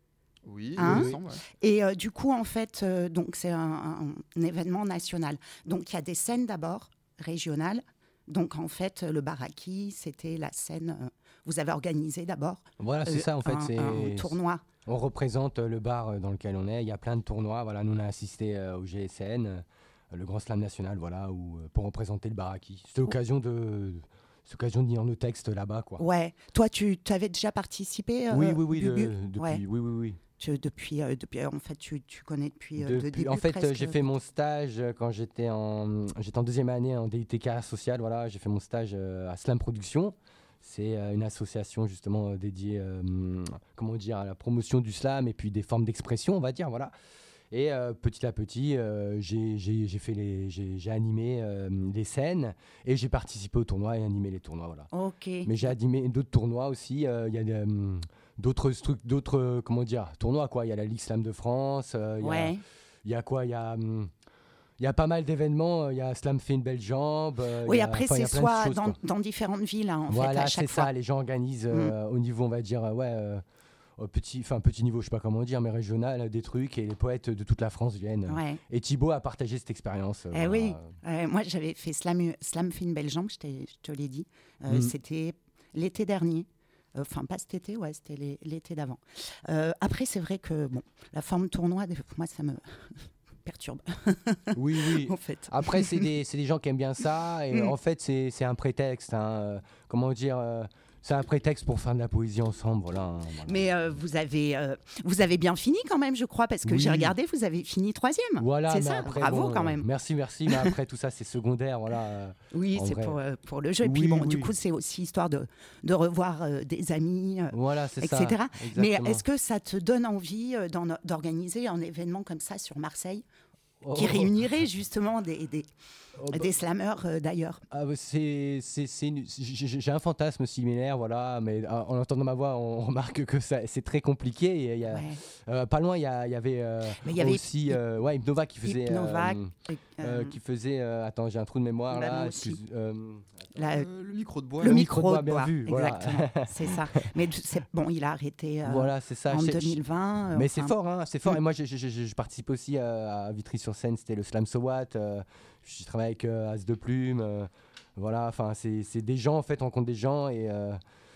Oui, Hein il me semble, ouais. Et euh, du coup, en fait, euh, donc c'est un, un- un événement national. Donc il y a des scènes d'abord régionales. Donc en fait, le Baraki, c'était la scène. euh, vous avez organisé d'abord Voilà, c'est euh, ça en fait. un, c'est un tournoi. On représente euh, le bar euh, dans lequel on est. Il y a plein de tournois. Voilà, nous on a assisté euh, au G S N, euh, le Grand Slam national, voilà, où, euh, pour représenter le Baraki. C'était l'occasion de, c'est l'occasion de lire nos textes là-bas, quoi. Ouais. Toi, tu avais déjà participé euh, oui, oui, oui, Bubu de- depuis, Ouais. oui, oui, oui. Tu- depuis, euh, depuis, en fait, tu, tu connais depuis, euh, le Depuis- début. en fait, euh, presque. j'ai fait mon stage euh, quand j'étais en, j'étais en deuxième année en D U T K social. Voilà, j'ai fait mon stage euh, à Slam Production. C'est euh, une association justement euh, dédiée, euh, comment dire, à la promotion du slam et puis des formes d'expression, on va dire, voilà. Et euh, petit à petit, euh, j'ai, j'ai, j'ai fait les, j'ai, j'ai animé euh, les scènes et j'ai participé au tournoi et animé les tournois, voilà. Ok. Mais j'ai animé d'autres tournois aussi. euh, Il y a des, euh, d'autres trucs, d'autres, euh, comment dire, tournois quoi. Il y a la Ligue Slam de France. euh, Il y a- Ouais. il y a quoi Il y a, hum, il y a pas mal d'événements. Il y a Slam fait une belle jambe. euh, Oui, il y a- après, enfin, il y c'est a plein de soit choses, dans, quoi. dans différentes villes, hein, en Voilà, fait, à c'est chaque fois. ça. Les gens organisent euh, au niveau, on va dire, euh, ouais, euh, au petit, enfin petit niveau, je sais pas comment dire, mais régional, euh, des trucs. Et les poètes de toute la France viennent. Ouais. Et Thibaut a partagé cette expérience. euh, Eh voilà. oui, Euh, moi j'avais fait Slam, Slam fait une belle jambe, je, t'ai- je te l'ai dit. Euh, Mm. C'était l'été dernier. Enfin, pas cet été, ouais, c'était l'é- l'été d'avant. Euh, après, c'est vrai que bon, la forme tournoi, des- moi, ça me perturbe, Oui, oui. en fait. Après, c'est des, c'est des gens qui aiment bien ça. Et Mm. en fait, c'est c'est un prétexte. hein, euh, comment dire euh, C'est un prétexte pour faire de la poésie ensemble. Voilà, hein, voilà. Mais euh, vous, avez, euh, vous avez bien fini quand même, je crois, parce que Oui. j'ai regardé, vous avez fini troisième. Voilà, c'est mais ça, après, bravo bon, quand même. Merci, merci. Mais après, tout ça, c'est secondaire. Voilà. euh, Oui, en c'est vrai. pour, euh, pour le jeu. Et puis Oui, bon, du oui. coup, c'est aussi histoire de, de revoir euh, des amis, euh, Voilà, c'est et ça. cetera. Mais exactement. est-ce que ça te donne envie euh, d'en- d'organiser un événement comme ça sur Marseille qui Oh, réunirait justement des, des, oh, bah, des slammeurs euh, d'ailleurs? ah, bah, c'est, c'est, c'est une- j'ai j'ai un fantasme similaire, voilà. Mais euh, en entendant ma voix, on remarque que ça, c'est très compliqué. Et il y a, Ouais. euh, pas loin, il y, a- il y avait, euh, Mais il y avait aussi euh, ouais, Hypnova qui faisait. Hypnova, euh, Et, euh, euh, qui faisait. euh, attends, j'ai un trou de mémoire Bah, là. moi aussi. excuse- euh, la- Euh, le micro de bois. le là. micro de bien bois, vu, voilà. exactement, c'est ça. Mais du- c'est bon, il a arrêté euh, voilà, c'est ça. en Je- je- deux mille vingt. euh, Mais enfin, c'est fort, hein, c'est fort. Mm. Et moi, j'ai- j'ai- j'ai- je participe aussi à, à Vitry-sur-Seine, c'était le Slam So What. euh, je travaille avec euh, As de Plume. euh, voilà, enfin, c'est c'est des gens, en fait, on rencontre des gens et. euh,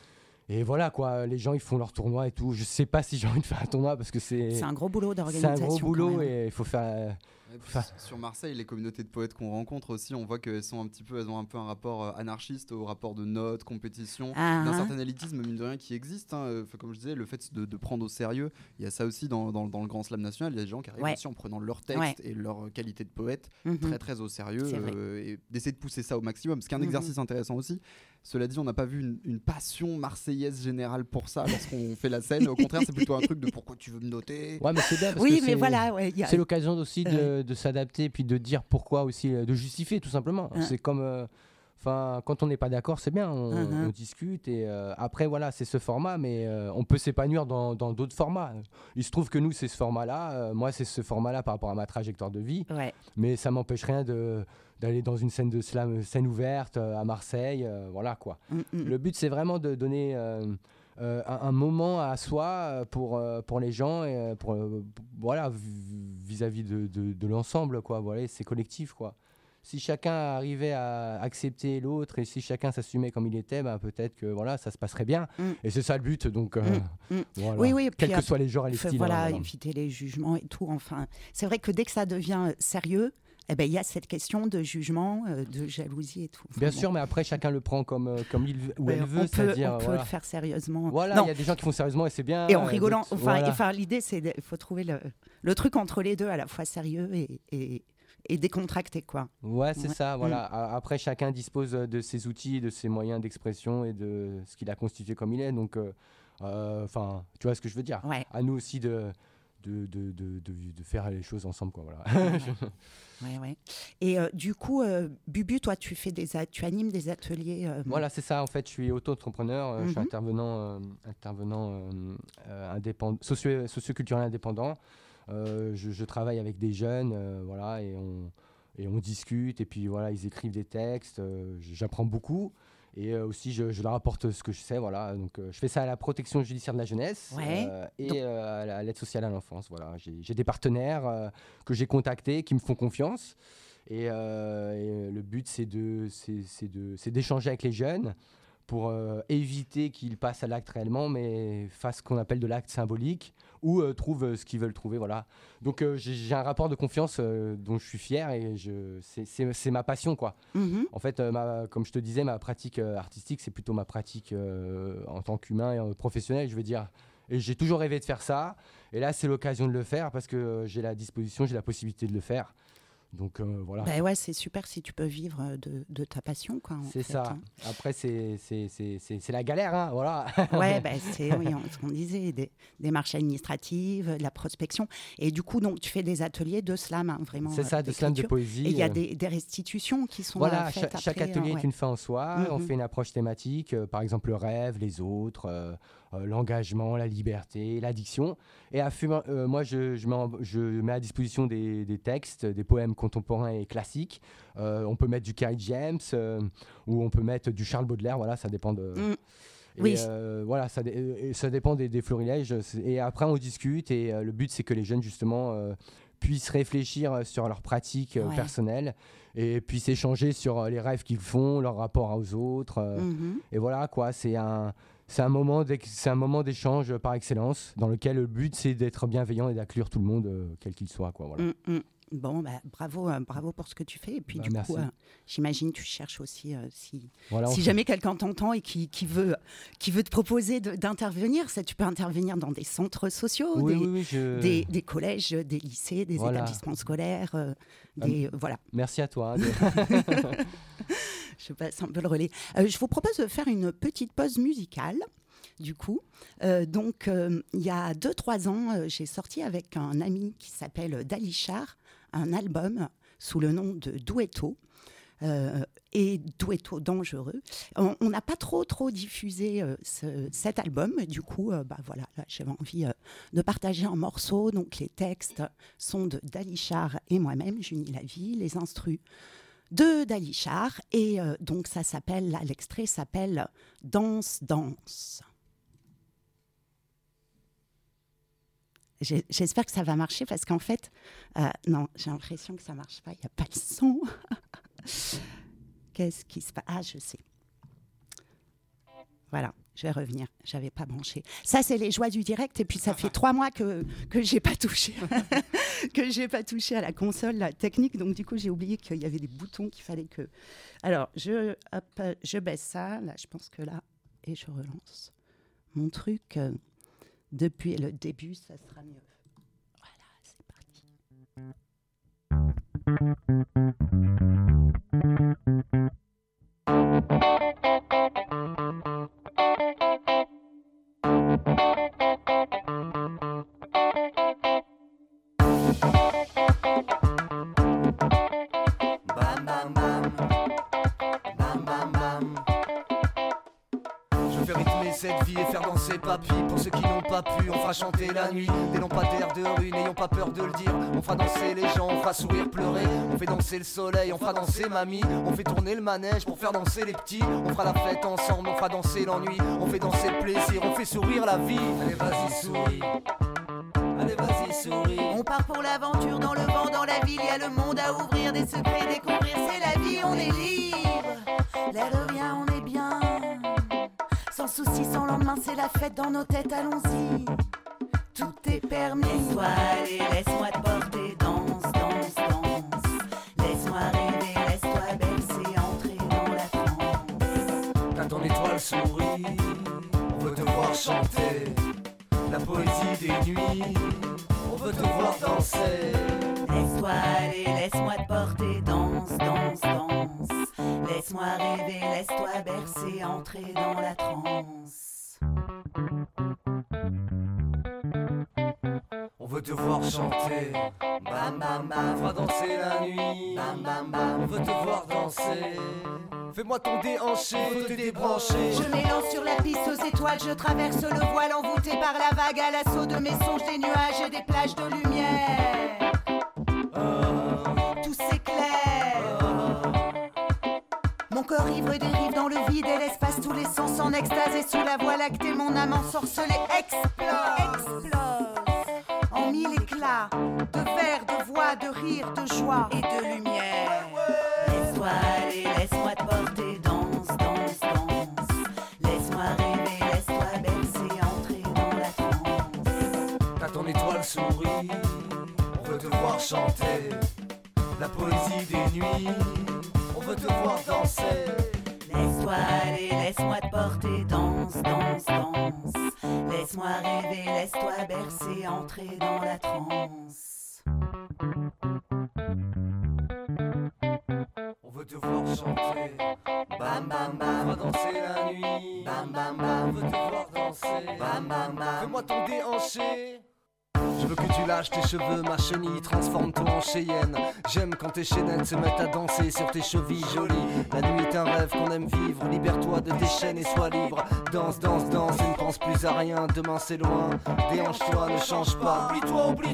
et voilà quoi, les gens ils font leur tournoi et tout. Je sais pas si j'ai envie de faire un tournoi parce que c'est C'est un gros boulot c'est d'organisation. un gros quand boulot même. et il faut faire. Enfin, sur Marseille, les communautés de poètes qu'on rencontre aussi, on voit qu'elles sont un petit peu, elles ont un peu un rapport euh, anarchiste au rapport de notes, compétition, Ah, d'un hein. certain élitisme mine de rien qui existe. Hein. Euh, Enfin, comme je disais, le fait de, de prendre au sérieux, il y a ça aussi dans, dans, dans le grand slam national. Il y a des gens qui arrivent Ouais. aussi en prenant leur texte Ouais. et leur qualité de poète Mhm. très très au sérieux C'est vrai. euh, et d'essayer de pousser ça au maximum. Ce qui est un Mhm. exercice intéressant aussi. Cela dit, on n'a pas vu une, une passion marseillaise générale pour ça lorsqu'on fait la scène. Au contraire, c'est plutôt un truc de pourquoi tu veux me noter. ouais, mais c'est bien parce Oui, que mais c'est, voilà, ouais, il y a- c'est l'occasion aussi de, Euh. de s'adapter puis de dire pourquoi aussi, euh, de justifier tout simplement. Hein. C'est comme, euh, enfin, quand on n'est pas d'accord, c'est bien, on, Mhm. on discute et euh, après voilà, c'est ce format, mais euh, on peut s'épanouir dans, dans d'autres formats. Il se trouve que nous, c'est ce format-là. euh, moi, c'est ce format-là par rapport à ma trajectoire de vie. ouais. Mais ça m'empêche rien de d'aller dans une scène de slam, scène ouverte euh, à Marseille, euh, voilà quoi. Mm, mm. Le but c'est vraiment de donner euh, euh, un, un moment à soi euh, pour euh, pour les gens et euh, pour euh, p- voilà v- vis-à-vis de, de, de l'ensemble quoi. Voilà, c'est collectif quoi. Si chacun arrivait à accepter l'autre et si chacun s'assumait comme il était, ben peut-être que voilà, ça se passerait bien. Mm. Et c'est ça le but. Donc euh, Mm, mm. voilà. Oui, oui, et Quels puis que après, soient les genres et les Fait, styles. voilà, hein, voilà. éviter les jugements et tout. Enfin, c'est vrai que dès que ça devient euh, sérieux, eh ben, il y a cette question de jugement, euh, de jalousie et tout. Enfin, Bien bon. sûr, mais après chacun le prend comme euh, comme il veut- ou Ouais, elle on veut, peut, c'est-à-dire on peut voilà. le faire sérieusement. Voilà, Non, il y a des gens qui font sérieusement et c'est bien. et en euh, rigolant. d'autres- Enfin, voilà. et, enfin, l'idée, c'est il faut trouver le, le truc entre les deux, à la fois sérieux et, et, et décontracté, quoi. Ouais, c'est Ouais. ça, voilà. A- Après, chacun dispose euh, de ses outils, de ses moyens d'expression et de ce qu'il a constitué comme il est. Donc, euh, euh, enfin, tu vois ce que je veux dire. Ouais. À nous aussi de, de, de, de, de- de faire les choses ensemble, quoi. Voilà. Ouais, ouais. Et euh, du coup, euh, Bubu, toi, tu fais des, a- tu animes des ateliers. euh, Voilà, c'est ça. En fait, je suis auto-entrepreneur. euh, Je suis Mhm. intervenant, euh, intervenant euh, euh, indépendant, socio- socioculturel indépendant. Euh, je, je travaille avec des jeunes, euh, voilà, et on, et on discute. Et puis voilà, ils écrivent des textes. euh, J'apprends beaucoup. Et euh, aussi, je, je leur apporte ce que je sais. Voilà. Donc, euh, je fais ça à la protection judiciaire de la jeunesse Ouais. euh, et Donc- euh, à la- à l'aide sociale à l'enfance. Voilà. J'ai j'ai des partenaires euh, que j'ai contactés qui me font confiance. Et, euh, et le but, c'est de, c'est, c'est de, c'est d'échanger avec les jeunes pour euh, éviter qu'ils passent à l'acte réellement, mais fassent ce qu'on appelle de l'acte symbolique ou euh, trouvent euh, ce qu'ils veulent trouver. Voilà. Donc euh, j'ai, j'ai un rapport de confiance euh, dont je suis fier et je, c'est, c'est, c'est ma passion, quoi. mhm. En fait, euh, ma, comme je te disais, ma pratique euh, artistique, c'est plutôt ma pratique euh, en tant qu'humain et euh, professionnel, je veux dire. Et j'ai toujours rêvé de faire ça. Et là, c'est l'occasion de le faire parce que euh, j'ai la disposition, j'ai la possibilité de le faire. Donc euh, voilà. Ben ouais, c'est super si tu peux vivre de, de ta passion, quoi. en C'est fait, ça. hein. Après, c'est, c'est, c'est, c'est, c'est la galère, hein, voilà. Ouais, ben c'est oui, on- ce qu'on disait, des démarches administratives, de la prospection. Et du coup, donc, tu fais des ateliers de slam, hein, vraiment. C'est ça, euh, de slam de d'écriture. poésie. Et il y a euh, des, des restitutions qui sont Voilà, euh, faites cha- chaque après, atelier euh, est ouais. une fin en soi. On Mhm. fait une approche thématique, euh, par exemple le rêve, les autres, euh, euh, l'engagement, la liberté, l'addiction. Et à fur- euh, moi, je, je, mets en- je mets à disposition des, des textes, des poèmes contemporains et classiques. Euh, on peut mettre du Kerry James euh, ou on peut mettre du Charles Baudelaire. Voilà, ça dépend de. Mm. Et, Oui. euh, voilà, ça, dé- et ça dépend des, des florilèges. C'est- Et après, on discute et euh, le but, c'est que les jeunes, justement, euh, puissent réfléchir sur leurs pratiques euh, Ouais. personnelles et puissent échanger sur euh, les rêves qu'ils font, leur rapport aux autres. euh, Mhm. Et voilà, quoi, c'est un, c'est un moment d'ex- c'est un moment d'échange par excellence dans lequel le but, c'est d'être bienveillant et d'inclure tout le monde, euh, quel qu'il soit. Quoi, voilà. Mm, mm. Bon, bah, bravo, euh, bravo pour ce que tu fais. Et puis, Bah, du merci. coup, euh, j'imagine tu cherches aussi, euh, si, Voilà, on si fait- jamais quelqu'un t'entend et qui, qui, veut, qui veut te proposer de- d'intervenir, ça, tu peux intervenir dans des centres sociaux, Oui, des, oui, oui, je- des, des collèges, des lycées, des Voilà. établissements scolaires. euh, des, voilà, Merci à toi. hein, de- je passe un peu le relais. Euh, je vous propose de faire une petite pause musicale. Du coup, Euh, donc euh, il y a deux trois ans, euh, j'ai sorti avec un ami qui s'appelle Dalichar un album sous le nom de Duetto. Euh, et Duetto dangereux. On on n'a pas trop trop diffusé euh, ce- cet album, du coup, euh, bah voilà, là, j'avais envie euh, de partager un morceau. Donc les textes sont de Dalichar et moi-même, Junie Lavie, les instrus de Dalichar, et euh, donc ça s'appelle, là, l'extrait s'appelle Danse, danse. J'ai- J'espère que ça va marcher parce qu'en fait, euh, non, j'ai l'impression que ça marche pas, il n'y a pas le son. Qu'est-ce qui se passe? Ah, je sais. Voilà, je vais revenir. J'avais pas branché. Ça, c'est les joies du direct. Et puis, ça fait trois mois que que j'ai pas touché, que j'ai pas touché à la console, la technique. Donc, du coup, j'ai oublié qu'il y avait des boutons qu'il fallait que. Alors, je hop, je baisse ça. Là, je pense que là, et je relance mon truc. Euh, depuis le début, ça sera mieux. Voilà, c'est parti. Cette vie et faire danser papy. Pour ceux qui n'ont pas pu, on fera chanter la nuit. Des lampadaires de rue, n'ayons pas peur de le dire. On fera danser les gens, on fera sourire, pleurer. On fait danser le soleil, on fera danser mamie. On fait tourner le manège pour faire danser les petits. On fera la fête ensemble, on fera danser l'ennui. On fait danser le plaisir, on fait sourire la vie. Allez vas-y souris, allez vas-y souris. On part pour l'aventure dans le vent, dans la ville. Y a le monde à ouvrir, des secrets découvrir. C'est la vie, on est libre. L'air de rien, on est bien. Sans souci, sans lendemain, c'est la fête dans nos têtes, allons-y. Tout est permis. Laisse-toi aller, laisse-moi te porter, danse, danse, danse. Laisse-moi rêver, laisse-toi bercer, entrer dans la transe. T'as ton étoile souris, on veut te voir chanter. La poésie des nuits, on veut te voir danser. Laisse-toi aller, laisse-moi te porter, danse, danse, danse. Laisse-moi rêver, laisse-toi bercer, entrer dans la transe. On veut te voir chanter, bam bam bam. On fera danser la nuit, bam bam bam. On veut te voir danser. Fais-moi ton déhanché, faut te débrancher. Je m'élance sur la piste aux étoiles, je traverse le voile envoûté par la vague à l'assaut de mes songes, des nuages et des plages de lumière. Oh. Tout s'éclaire. Oh. Mon corps ivre dérive dans le vide et l'espace, tous les sens en extase et sous la voie lactée, mon âme ensorcelée explose, explose en mille éclats de verre, de voix, de rire, de joie et de lumière. Laisse-toi aller, laisse-moi te porter, danse, danse, danse. Laisse-moi rêver, laisse-toi bercer, entrer dans la transe. T'as ton étoile souris, on veut te voir chanter. La poésie des nuits, on veut te voir danser. Laisse-toi aller, laisse-moi te porter, danse, danse, danse. Laisse-moi rêver, laisse-toi bercer, entrer dans la transe. On veut te voir chanter, bam bam bam. On va danser la nuit, bam bam bam. On veut te voir danser, bam bam bam. Fais-moi ton déhanché. Je veux que tu lâches tes cheveux, ma chenille, transforme-toi en Cheyenne. J'aime quand tes chaînettes se mettent à danser sur tes chevilles jolies. La nuit est un rêve qu'on aime vivre, libère-toi de tes chaînes et sois libre. Danse, danse, danse et ne pense plus à rien, demain c'est loin. Déhanche-toi, ne change pas, oublie-toi, oublie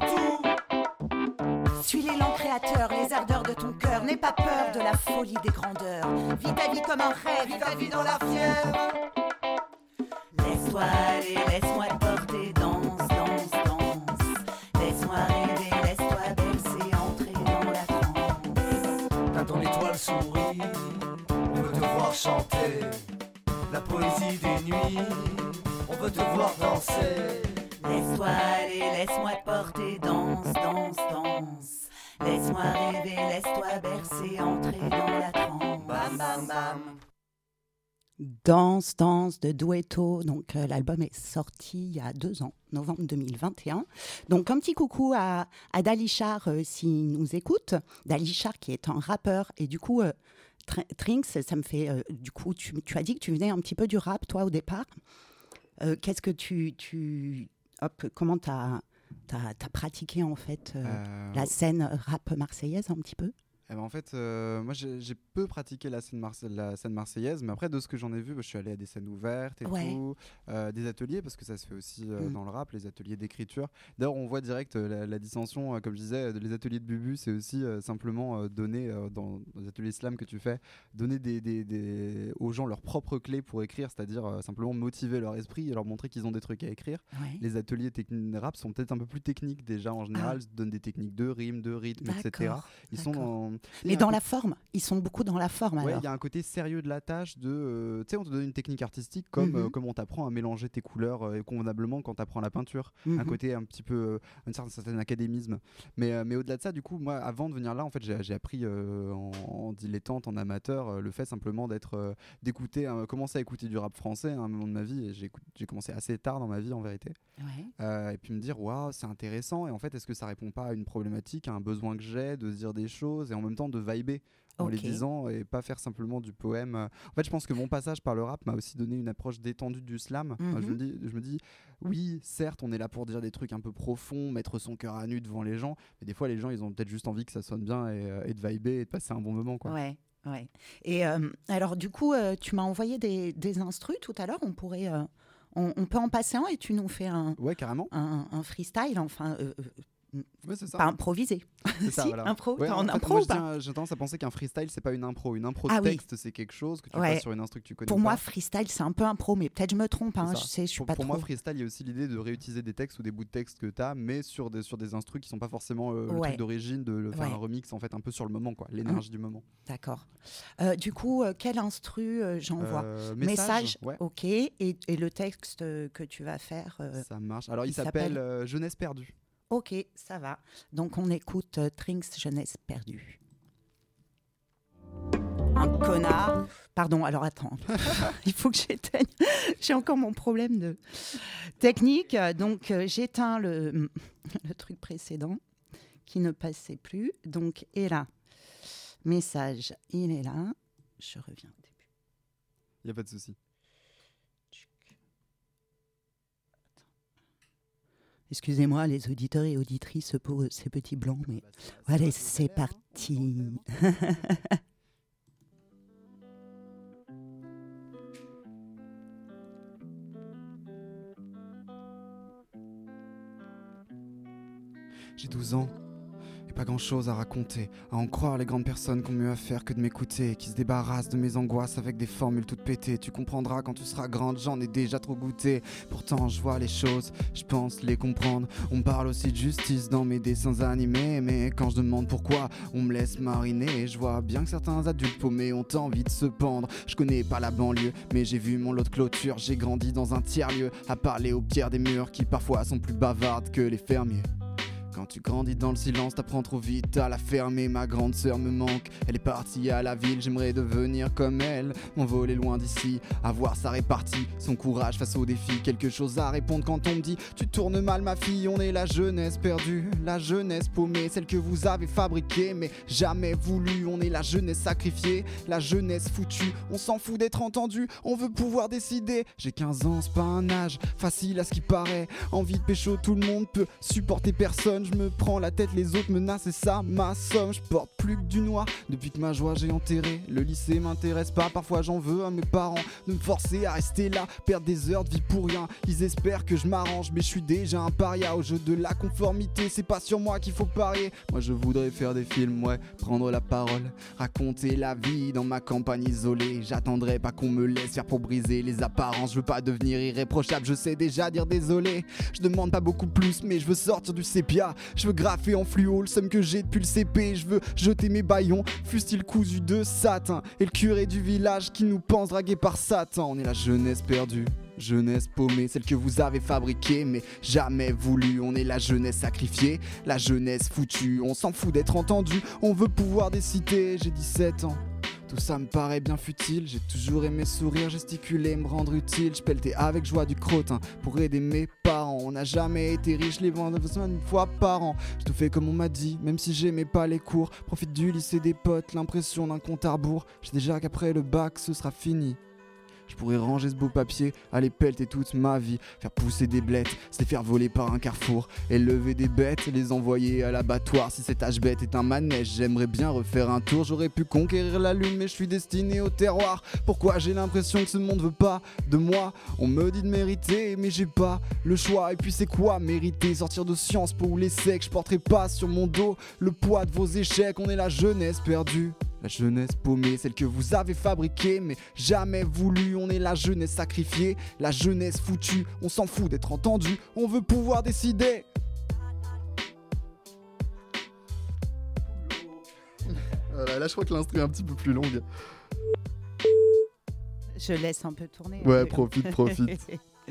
tout. Suis l'élan créateur, les ardeurs de ton cœur. N'aie pas peur de la folie des grandeurs. Vis ta vie comme un rêve, vis ta vie dans la fièvre. Laisse-toi aller, laisse-moi te porter, danse, danse, danse. Laisse-moi rêver, laisse-toi bercer, entrer dans la transe. T'as ton étoile souris, on veut te voir chanter. La poésie des nuits, on veut te voir danser. Laisse-toi aller, laisse-moi te porter, danse, danse, danse. Laisse-moi rêver, laisse-toi bercer, entrer dans la transe. Bam bam bam. Danse, danse de Duetto. Donc, euh, l'album est sorti il y a deux ans, novembre deux mille vingt et un. Donc, un petit coucou à, à Dalichar euh, s'il nous écoute. Dalichar qui est un rappeur. Et du coup, euh, Tr- Trinks, ça me fait... Euh, du coup, tu, tu as dit que tu venais un petit peu du rap, toi, au départ. Euh, qu'est-ce que tu... tu hop, comment tu as pratiqué, en fait, euh, Euh, la scène rap marseillaise, un petit peu? Eh ben, en fait, euh, moi j'ai j'ai peu pratiqué la scène, marse- la scène marseillaise, mais après de ce que j'en ai vu, bah, je suis allé à des scènes ouvertes et Ouais. tout, euh, des ateliers, parce que ça se fait aussi euh, Mm. dans le rap, les ateliers d'écriture. D'ailleurs, on voit direct euh, la, la dissension, euh, comme je disais, euh, les ateliers de Bubu, c'est aussi euh, simplement euh, donner, euh, dans, dans les ateliers slam que tu fais, donner des, des- des- aux gens leurs propres clés pour écrire, c'est-à-dire euh, simplement motiver leur esprit et leur montrer qu'ils ont des trucs à écrire. Ouais. Les ateliers techni- rap sont peut-être un peu plus techniques déjà en général, donnent des techniques de rime, de rythme, et cetera. D'accord. Ils sont d'accord. dans... Mais dans la forme, ils sont beaucoup beaucoup dans la forme. Ouais, alors. il y a un côté sérieux de la tâche. De, euh, tu sais, on te donne une technique artistique comme, Mhm. euh, comme on t'apprend à mélanger tes couleurs euh, convenablement quand t'apprends la peinture. Mhm. Un côté un petit peu, euh, un certain, certain académisme. Mais, euh, mais au-delà de ça, du coup, moi, avant de venir là, en fait, j'ai, j'ai appris euh, en, en dilettante, en amateur, euh, le fait simplement d'être, euh, d'écouter, euh, commencer à écouter du rap français à un moment de ma vie. Et j'ai, écoute- j'ai commencé assez tard dans ma vie, en vérité. Ouais. Euh, et puis me dire, waouh, c'est intéressant. Et en fait, est-ce que ça répond pas à une problématique, à un besoin que j'ai de se dire des choses et en même temps de vibrer en les Ok. disant et pas faire simplement du poème. En fait, je pense que mon passage par le rap m'a aussi donné une approche détendue du slam. Mhm. Euh, je, me dis, je me dis, oui, certes, on est là pour dire des trucs un peu profonds, mettre son cœur à nu devant les gens, mais des fois, les gens, ils ont peut-être juste envie que ça sonne bien et, euh, et de vibrer et de passer un bon moment, quoi. Ouais, ouais. Et euh, alors, du coup, euh, tu m'as envoyé des, des instrus tout à l'heure. On pourrait, euh, on, on peut en passer un et tu nous fais un, Ouais, carrément. un, un freestyle, enfin, euh, euh, Ouais, c'est ça. pas improvisé. C'est ça, si, voilà. impro. Ouais, T'es en en fait, impro moi, ou je pas tiens- j'ai tendance à penser qu'un freestyle, c'est pas une impro. Une impro de Ah oui. texte, c'est quelque chose que tu Ouais. passes sur une instru que tu connais Pour pas. moi, freestyle, c'est un peu impro, mais peut-être je me trompe. Hein, C'est je ça. sais, je suis pour, pas pour trop. moi, freestyle, il y a aussi l'idée de réutiliser des textes ou des bouts de texte que tu as, mais sur des, sur des instrus qui sont pas forcément euh, le Ouais. truc d'origine, de le faire Ouais. un remix en fait un peu sur le moment, quoi, l'énergie du moment. D'accord. Euh, du coup, euh, quel instru euh, j'envoie Euh, Message, ouais, ok. Et, et le texte euh, que tu vas faire, euh, ça marche. Alors, il, il s'appelle s'appelle euh, Jeunesse perdue. ok, ça va. Donc, on écoute euh, Trinks Jeunesse perdue. Un connard. Pardon, alors attends. Il faut que j'éteigne. J'ai encore mon problème de technique. Donc, euh, j'éteins le, le truc précédent qui ne passait plus. Donc, et là, message, il est là. Je reviens au début. Il n'y a pas de souci. Excusez-moi, les auditeurs et auditrices pour ces petits blancs, mais allez, c'est parti. J'ai douze ans. Et pas grand chose à raconter, à en croire les grandes personnes qui ont mieux à faire que de m'écouter, qui se débarrassent de mes angoisses avec des formules toutes pétées. Tu comprendras quand tu seras grande, j'en ai déjà trop goûté. Pourtant je vois les choses, je pense les comprendre. On me parle aussi de justice dans mes dessins animés, mais quand je demande pourquoi, on me laisse mariner. Je vois bien que certains adultes paumés ont envie de se pendre. Je connais pas la banlieue, mais j'ai vu mon lot de clôture. J'ai grandi dans un tiers-lieu, à parler aux pierres des murs qui parfois sont plus bavardes que les fermiers. Quand tu grandis dans le silence, t'apprends trop vite à la fermer. Ma grande sœur me manque, elle est partie à la ville. J'aimerais devenir comme elle, m'envoler loin d'ici, avoir sa répartie, son courage face aux défis. Quelque chose à répondre quand on me dit tu tournes mal ma fille. On est la jeunesse perdue, la jeunesse paumée, celle que vous avez fabriquée mais jamais voulu. On est la jeunesse sacrifiée, la jeunesse foutue. On s'en fout d'être entendu, on veut pouvoir décider. J'ai quinze ans, c'est pas un âge facile à ce qui paraît. Envie de pécho, tout le monde peut supporter personne. Je me prends la tête, les autres menacent et ça ma somme. Je porte plus que du noir depuis que ma joie j'ai enterré. Le lycée m'intéresse pas, parfois j'en veux à mes parents de me forcer à rester là, perdre des heures de vie pour rien. Ils espèrent que je m'arrange mais je suis déjà un paria au jeu de la conformité. C'est pas sur moi qu'il faut parier. Moi je voudrais faire des films, ouais, prendre la parole, raconter la vie dans ma campagne isolée. J'attendrai pas qu'on me laisse faire pour briser les apparences. Je veux pas devenir irréprochable, je sais déjà dire désolé. Je demande pas beaucoup plus mais je veux sortir du sépia. Je veux graffer en fluo le seum que j'ai depuis le C P. Je veux jeter mes baillons, fût-il cousu de satin. Et le curé du village qui nous pense dragué par Satan. On est la jeunesse perdue, jeunesse paumée, celle que vous avez fabriquée mais jamais voulu. On est la jeunesse sacrifiée, la jeunesse foutue. On s'en fout d'être entendu, on veut pouvoir décider. J'ai dix-sept ans, tout ça me paraît bien futile. J'ai toujours aimé sourire, gesticuler, me rendre utile. Je pelletais avec joie du crottin pour aider mes parents. On n'a jamais été riches, les ventes une fois par an. J'ai tout fait comme on m'a dit, même si j'aimais pas les cours. Profite du lycée des potes, l'impression d'un compte à rebours. Je sais déjà qu'après le bac ce sera fini. Je pourrais ranger ce beau papier, aller pelleter toute ma vie, faire pousser des blettes, se les faire voler par un carrefour, élever des bêtes, les envoyer à l'abattoir. Si cette hache bête est un manège, j'aimerais bien refaire un tour. J'aurais pu conquérir la lune mais je suis destiné au terroir. Pourquoi j'ai l'impression que ce monde veut pas de moi? On me dit de mériter mais j'ai pas le choix. Et puis c'est quoi mériter? Sortir de Sciences Po ou les secs. Je porterai pas sur mon dos le poids de vos échecs. On est la jeunesse perdue, la jeunesse paumée, celle que vous avez fabriquée mais jamais voulu. On est la jeunesse sacrifiée, la jeunesse foutue. On s'en fout d'être entendu, on veut pouvoir décider. Voilà, là, je crois que l'instru est un petit peu plus longue. Je laisse un peu tourner. Ouais, profite, profite.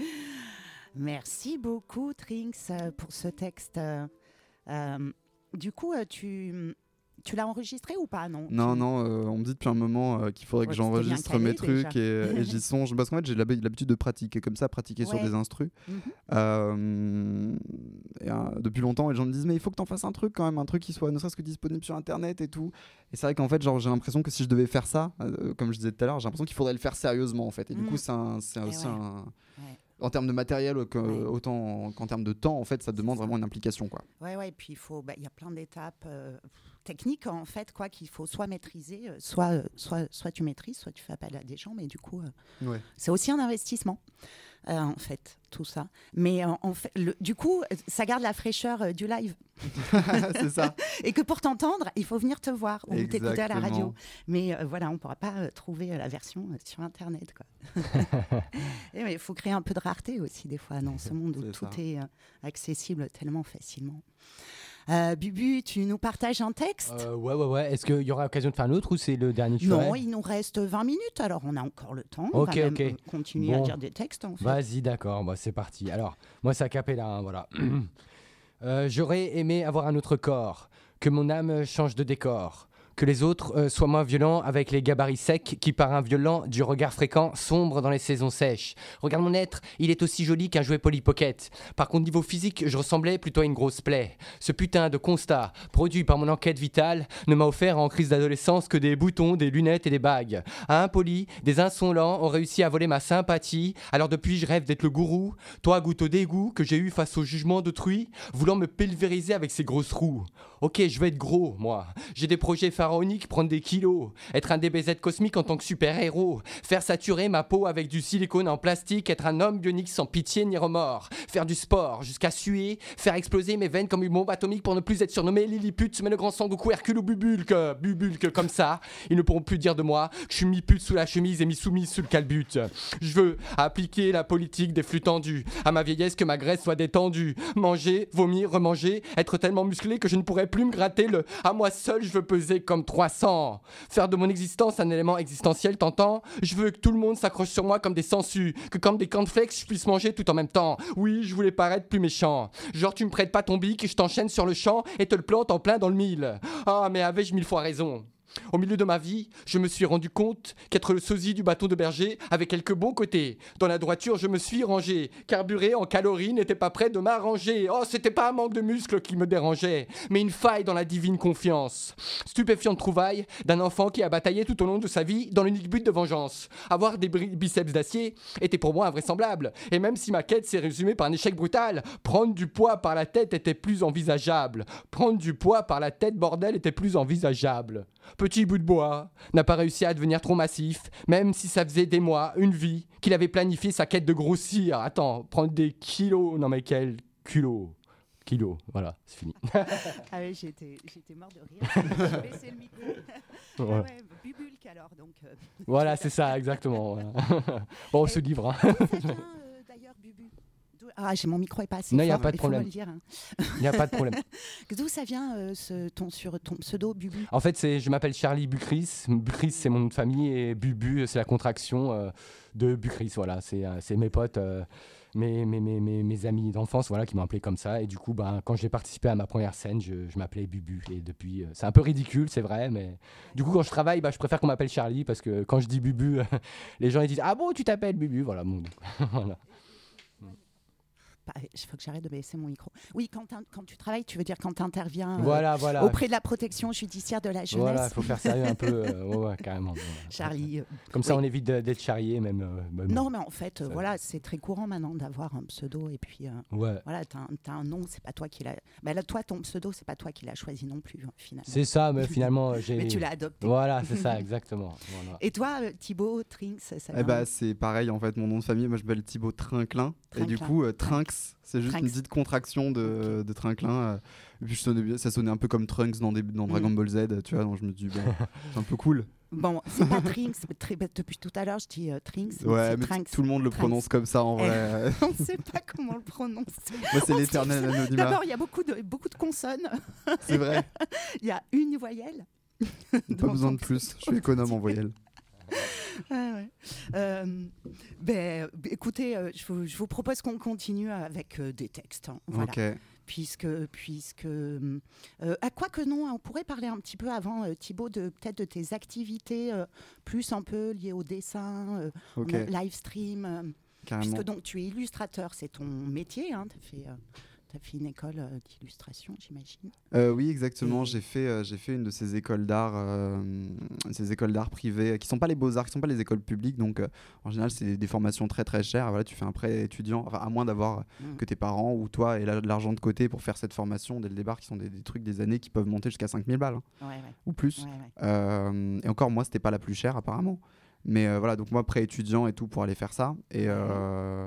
Merci beaucoup, Trinx, pour ce texte. Euh, du coup, tu, tu l'as enregistré ou pas, non Non, tu... non, euh, on me dit depuis un moment euh, qu'il faudrait ouais, que j'enregistre mes trucs et, et j'y songe. Parce qu'en fait, j'ai l'habitude de pratiquer comme ça, pratiquer ouais. sur des instrus. Mm-hmm. Euh, et, euh, depuis longtemps, les gens me disent, mais il faut que tu en fasses un truc quand même, un truc qui soit ne serait-ce que disponible sur Internet et tout. Et c'est vrai qu'en fait, genre, j'ai l'impression que si je devais faire ça, euh, comme je disais tout à l'heure, j'ai l'impression qu'il faudrait le faire sérieusement, en fait. Et mm. du coup, c'est, un, c'est aussi ouais. un... Ouais. En termes de matériel, que, ouais. autant qu'en termes de temps, en fait, ça demande vraiment une implication, quoi. Ouais, ouais. Et puis il faut, bah, y a plein d'étapes euh, techniques, en fait, quoi, qu'il faut soit maîtriser, soit, euh, soit, soit tu maîtrises, soit tu fais appel à des gens. Mais du coup, euh, ouais. c'est aussi un investissement, euh, en fait, tout ça. Mais euh, en fait, le, du coup, ça garde la fraîcheur euh, du live. C'est ça. Et que pour t'entendre, il faut venir te voir ou Exactement. T'écouter à la radio. Mais euh, voilà, on ne pourra pas euh, trouver euh, la version euh, sur Internet, quoi. Il faut créer un peu de rareté aussi, des fois, dans ce monde où c'est tout ça. Est euh, accessible tellement facilement. Euh, Bubu, tu nous partages un texte euh, Ouais, ouais, ouais. Est-ce qu'il y aura l'occasion de faire un autre ou c'est le dernier que tu Non, ferais il nous reste vingt minutes, alors on a encore le temps. Ok, on va ok. même continuer bon. à dire des textes, en fait. Vas-y, d'accord, bah, c'est parti. Alors, moi, c'est a cappella, hein, voilà. euh, j'aurais aimé avoir un autre corps, que mon âme change de décor. Que les autres euh, soient moins violents avec les gabarits secs qui par un violent du regard fréquent sombre dans les saisons sèches. Regarde mon être, il est aussi joli qu'un jouet Polly Pocket. Par contre niveau physique, je ressemblais plutôt à une grosse plaie. Ce putain de constat, produit par mon enquête vitale, ne m'a offert en crise d'adolescence que des boutons, des lunettes et des bagues. À impoli, des insolents ont réussi à voler ma sympathie. Alors depuis je rêve d'être le gourou. Toi goûte au dégoût que j'ai eu face au jugement d'autrui, voulant me pulvériser avec ses grosses roues. Ok, je vais être gros, moi. J'ai des projets pharaoniques, prendre des kilos. Être un D B Z cosmique en tant que super-héros. Faire saturer ma peau avec du silicone en plastique. Être un homme bionique sans pitié ni remords. Faire du sport jusqu'à suer. Faire exploser mes veines comme une bombe atomique pour ne plus être surnommé Lilliput, mais le grand Sangoku, Hercule ou Bubulque. Bubulque, comme ça, ils ne pourront plus dire de moi que je suis mi-pute sous la chemise et mi-soumise sous le calbut. Je veux appliquer la politique des flux tendus. À ma vieillesse, que ma graisse soit détendue. Manger, vomir, remanger. Être tellement musclé que je ne pourrais plus me gratter le « à moi seul, je veux peser comme trois cents ». Faire de mon existence un élément existentiel, t'entends ? Je veux que tout le monde s'accroche sur moi comme des sangsues, que comme des cornflakes, je puisse manger tout en même temps. Oui, je voulais paraître plus méchant. Genre, tu me prêtes pas ton bic, je t'enchaîne sur le champ et te le plante en plein dans le mille. Ah, mais avais-je mille fois raison ? Au milieu de ma vie, je me suis rendu compte qu'être le sosie du bâton de berger avait quelques bons côtés. Dans la droiture, je me suis rangé. Carburé en calories n'était pas prêt de m'arranger. Oh, c'était pas un manque de muscles qui me dérangeait, mais une faille dans la divine confiance. Stupéfiante trouvaille d'un enfant qui a bataillé tout au long de sa vie dans l'unique but de vengeance. Avoir des biceps d'acier était pour moi invraisemblable. Et même si ma quête s'est résumée par un échec brutal, prendre du poids par la tête était plus envisageable. Prendre du poids par la tête, bordel, était plus envisageable. Petit bout de bois, n'a pas réussi à devenir trop massif, même si ça faisait des mois, une vie, qu'il avait planifié sa quête de grossir. Attends, prendre des kilos, non mais quel culot. Kilos, voilà, c'est fini. Ah oui, j'étais, j'étais mort de rire. J'ai baissé le micro. Ouais. Ah ouais, Bubulque alors, donc. Euh... Voilà, c'est ça, exactement. Voilà. Bon, on se livre. Hein. Ça vient, euh, d'ailleurs, Bubu. Ah, j'ai mon micro est pas assez non, fort. Non, il n'y a pas de problème. Il hein. n'y a pas de problème. D'où ça vient, euh, ce, ton, sur ton pseudo, Bubu ? En fait, c'est, je m'appelle Charlie Bucris. Bucris, c'est mon nom de famille et Bubu, c'est la contraction euh, de Bucris. Voilà, c'est, euh, c'est mes potes, euh, mes, mes, mes, mes, mes amis d'enfance voilà, qui m'ont appelé comme ça. Et du coup, ben, quand j'ai participé à ma première scène, je, je m'appelais Bubu. Et depuis, euh, c'est un peu ridicule, c'est vrai, mais du coup, quand je travaille, ben, je préfère qu'on m'appelle Charlie parce que quand je dis Bubu, les gens ils disent « Ah bon, tu t'appelles Bubu ?» Voilà, bon, voilà. Il faut que j'arrête de baisser mon micro. Oui, quand, quand tu travailles, tu veux dire quand tu interviens euh, voilà, voilà. auprès de la protection judiciaire de la jeunesse. Voilà, il faut faire sérieux un peu, euh, ouais, ouais, carrément. Voilà. Charlie. Euh, Comme ça, oui. on évite de, d'être charrié, même. Euh, même non, mais en fait, euh, voilà, c'est très courant maintenant d'avoir un pseudo et puis euh, ouais. voilà, t'as un, t'as un nom, c'est pas toi qui l'as. Bah là, toi, ton pseudo, c'est pas toi qui l'as choisi non plus, hein, finalement. C'est ça, mais finalement, j'ai. Mais tu l'as adopté. Voilà, c'est ça, exactement. Voilà. Et toi, euh, Thibaut Trinx, ça eh bah, c'est pareil, en fait, mon nom de famille, moi je m'appelle Thibaut Trinquelin. Et du coup, euh, Trinx, c'est juste Trinx. Une petite contraction de, okay. de Trinquelin. Euh, et puis je sonnais, ça sonnait un peu comme Trunks dans, des, dans Dragon mm. Ball Z, tu vois, donc je me dis, bon, c'est un peu cool. Bon, c'est pas Trinx, très, depuis tout à l'heure je dis euh, Trinx. Ouais, mais Trinx. Tout le monde le Trinx. prononce comme ça en vrai. On ne sait pas comment le prononcer. Moi, c'est l'éternel anonymat. D'abord, il y a beaucoup de, beaucoup de consonnes. C'est vrai. Il y a une voyelle. Pas besoin de plus, je suis économe en voyelles. Ah ouais. euh, ben, écoutez, euh, je, vous, je vous propose qu'on continue avec euh, des textes. Hein, voilà. Ok. Puisque, puisque euh, à quoi que non, on pourrait parler un petit peu avant, euh, Thibaut, de peut-être de tes activités euh, plus un peu liées au dessin, euh, Ok. live stream. Euh, Carrément. puisque donc tu es illustrateur, c'est ton métier. Hein, tu as fait. Euh, Tu as fait une école euh, d'illustration, j'imagine. Euh, oui, exactement. Et... J'ai fait, euh, j'ai fait une de ces écoles d'art, euh, ces écoles d'art privées, qui sont pas les beaux-arts, qui sont pas les écoles publiques. Donc, euh, en général, c'est des formations très très chères. Voilà, tu fais un prêt étudiant, enfin, à moins d'avoir Mmh. que tes parents ou toi aient la- de l'argent de côté pour faire cette formation dès le départ, qui sont des, des trucs des années qui peuvent monter jusqu'à cinq mille balles hein, Ouais, ouais, ou plus. ouais, ouais. Euh, et encore, moi, c'était pas la plus chère apparemment. Mais euh, voilà, donc moi, prêt étudiant et tout pour aller faire ça. Et euh,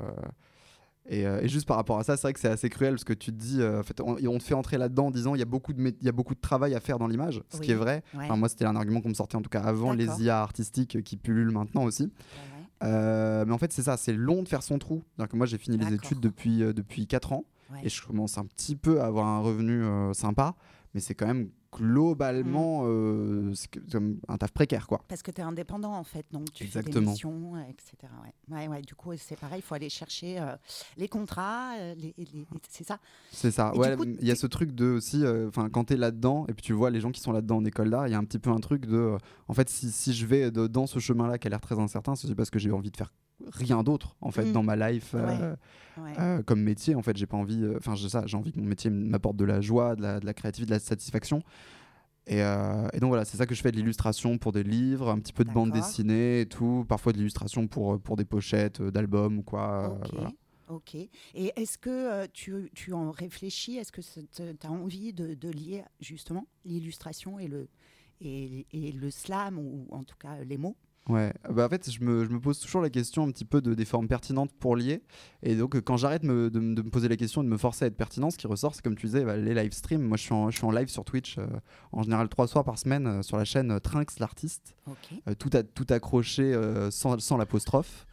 Et, euh, et juste par rapport à ça, c'est vrai que c'est assez cruel parce que tu te dis, euh, en fait, on, on te fait entrer là-dedans en disant il y a beaucoup de mé- il y a beaucoup de travail à faire dans l'image, ce Oui. qui est vrai. Ouais. Enfin, moi, c'était un argument qu'on me sortait en tout cas avant D'accord. les I A artistiques qui pullulent maintenant aussi. Ouais, ouais. Euh, mais en fait, c'est ça, c'est long de faire son trou. C'est-à-dire que moi, j'ai fini les D'accord. études depuis euh, depuis quatre ans Ouais. et je commence un petit peu à avoir un revenu euh, sympa, mais c'est quand même globalement euh, c'est que- comme un taf précaire, quoi. Parce que tu es indépendant en fait, donc tu fais Exactement. des missions, euh, et cetera. Ouais. Ouais, ouais, du coup, c'est pareil, il faut aller chercher euh, les contrats, euh, les, les- c'est ça. C'est ça. Et Ouais, du coup, il y a ce truc de aussi, enfin, quand t'es là-dedans et puis tu vois les gens qui sont là-dedans en école d'art, il y a un petit peu un truc de, euh, en fait, si, si je vais de- dans ce chemin-là qui a l'air très incertain, c'est parce que j'ai envie de faire rien d'autre en fait Mm. dans ma life euh, Ouais. euh, comme métier. En fait, j'ai pas envie, enfin, j'ai ça, j'ai envie que mon métier m'apporte de la joie, de la, de la créativité, de la satisfaction. Et, euh, et donc voilà, c'est ça que je fais, de l'illustration pour des livres, un petit peu de bande D'accord. dessinée et tout, parfois de l'illustration pour, pour des pochettes euh, d'albums ou quoi. euh, Ok. voilà. Ok. Et est-ce que euh, tu, tu en réfléchis? Est-ce que tu as envie de, de lier justement l'illustration et le, et, et le slam, ou en tout cas les mots? Ouais, bah en fait, je me, je me pose toujours la question un petit peu de, des formes pertinentes pour lier. Et donc, euh, quand j'arrête me- de, me- de me poser la question et de me forcer à être pertinent, ce qui ressort, c'est comme tu disais, bah, les live streams. Moi, je suis en, je suis en live sur Twitch, euh, en général trois soirs par semaine, euh, sur la chaîne euh, Trinx l'artiste, Ok. euh, tout, à- tout accroché euh, sans, sans l'apostrophe.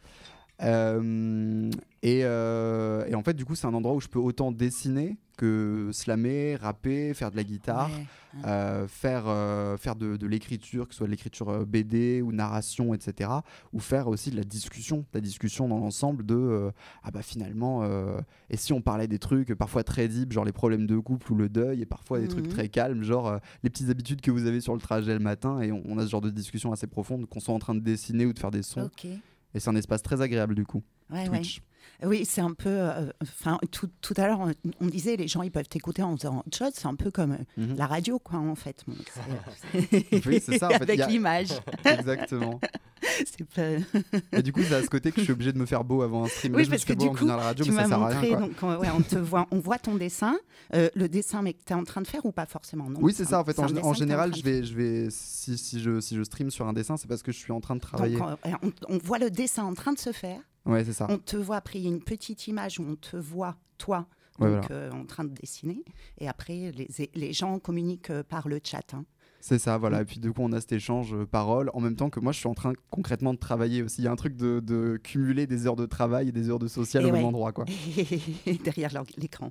Euh, et, euh, et en fait, du coup, c'est un endroit où je peux autant dessiner que slammer, rapper, faire de la guitare. Ouais. Euh, faire, euh, faire de, de l'écriture, que ce soit de l'écriture euh, B D ou narration, et cetera. Ou faire aussi de la discussion, de la discussion dans l'ensemble de euh, ah bah finalement, euh, et si on parlait des trucs parfois très deep, genre les problèmes de couple ou le deuil, et parfois des Mhm. trucs très calmes, genre euh, les petites habitudes que vous avez sur le trajet le matin, et on, on a ce genre de discussion assez profonde, qu'on soit en train de dessiner ou de faire des sons. Ok. Et c'est un espace très agréable du coup. Ouais, ouais. Twitch. Oui, c'est un peu. Enfin, tout, tout à l'heure, on, on disait les gens ils peuvent t'écouter en faisant autre chose. C'est un peu comme euh, Mhm. la radio, quoi, en fait. Bon, c'est- Oui, c'est ça, en fait, Avec il y a- l'image. Exactement. C'est pas... Et du coup, c'est à ce côté que je suis obligé de me faire beau avant un stream. Oui, Là, je me parce suis fait que beau du en coup, venant à la radio, tu mais ça m'as sert à montré, rien, quoi. donc, euh, ouais, on te voit, on voit ton dessin, euh, le dessin, mais que tu es en train de faire ou pas forcément, non? Oui, c'est ça. En fait, C'est un en, dessin en que t'es en général, train je de faire. vais, je vais, si, si je, si je stream sur un dessin, c'est parce que je suis en train de travailler. Donc, euh, on, on voit le dessin en train de se faire. Ouais, c'est ça. On te voit, après, il y a une petite image où on te voit, toi, Ouais, donc, voilà. euh, en train de dessiner. Et après, les, les gens communiquent euh, par le chat. Hein. C'est ça, voilà. Mm. Et puis, du coup, on a cet échange euh, parole en même temps que moi, je suis en train concrètement de travailler aussi. Il y a un truc de, de cumuler des heures de travail et des heures de social Et au ouais. même endroit, quoi. Derrière l'or- l'écran.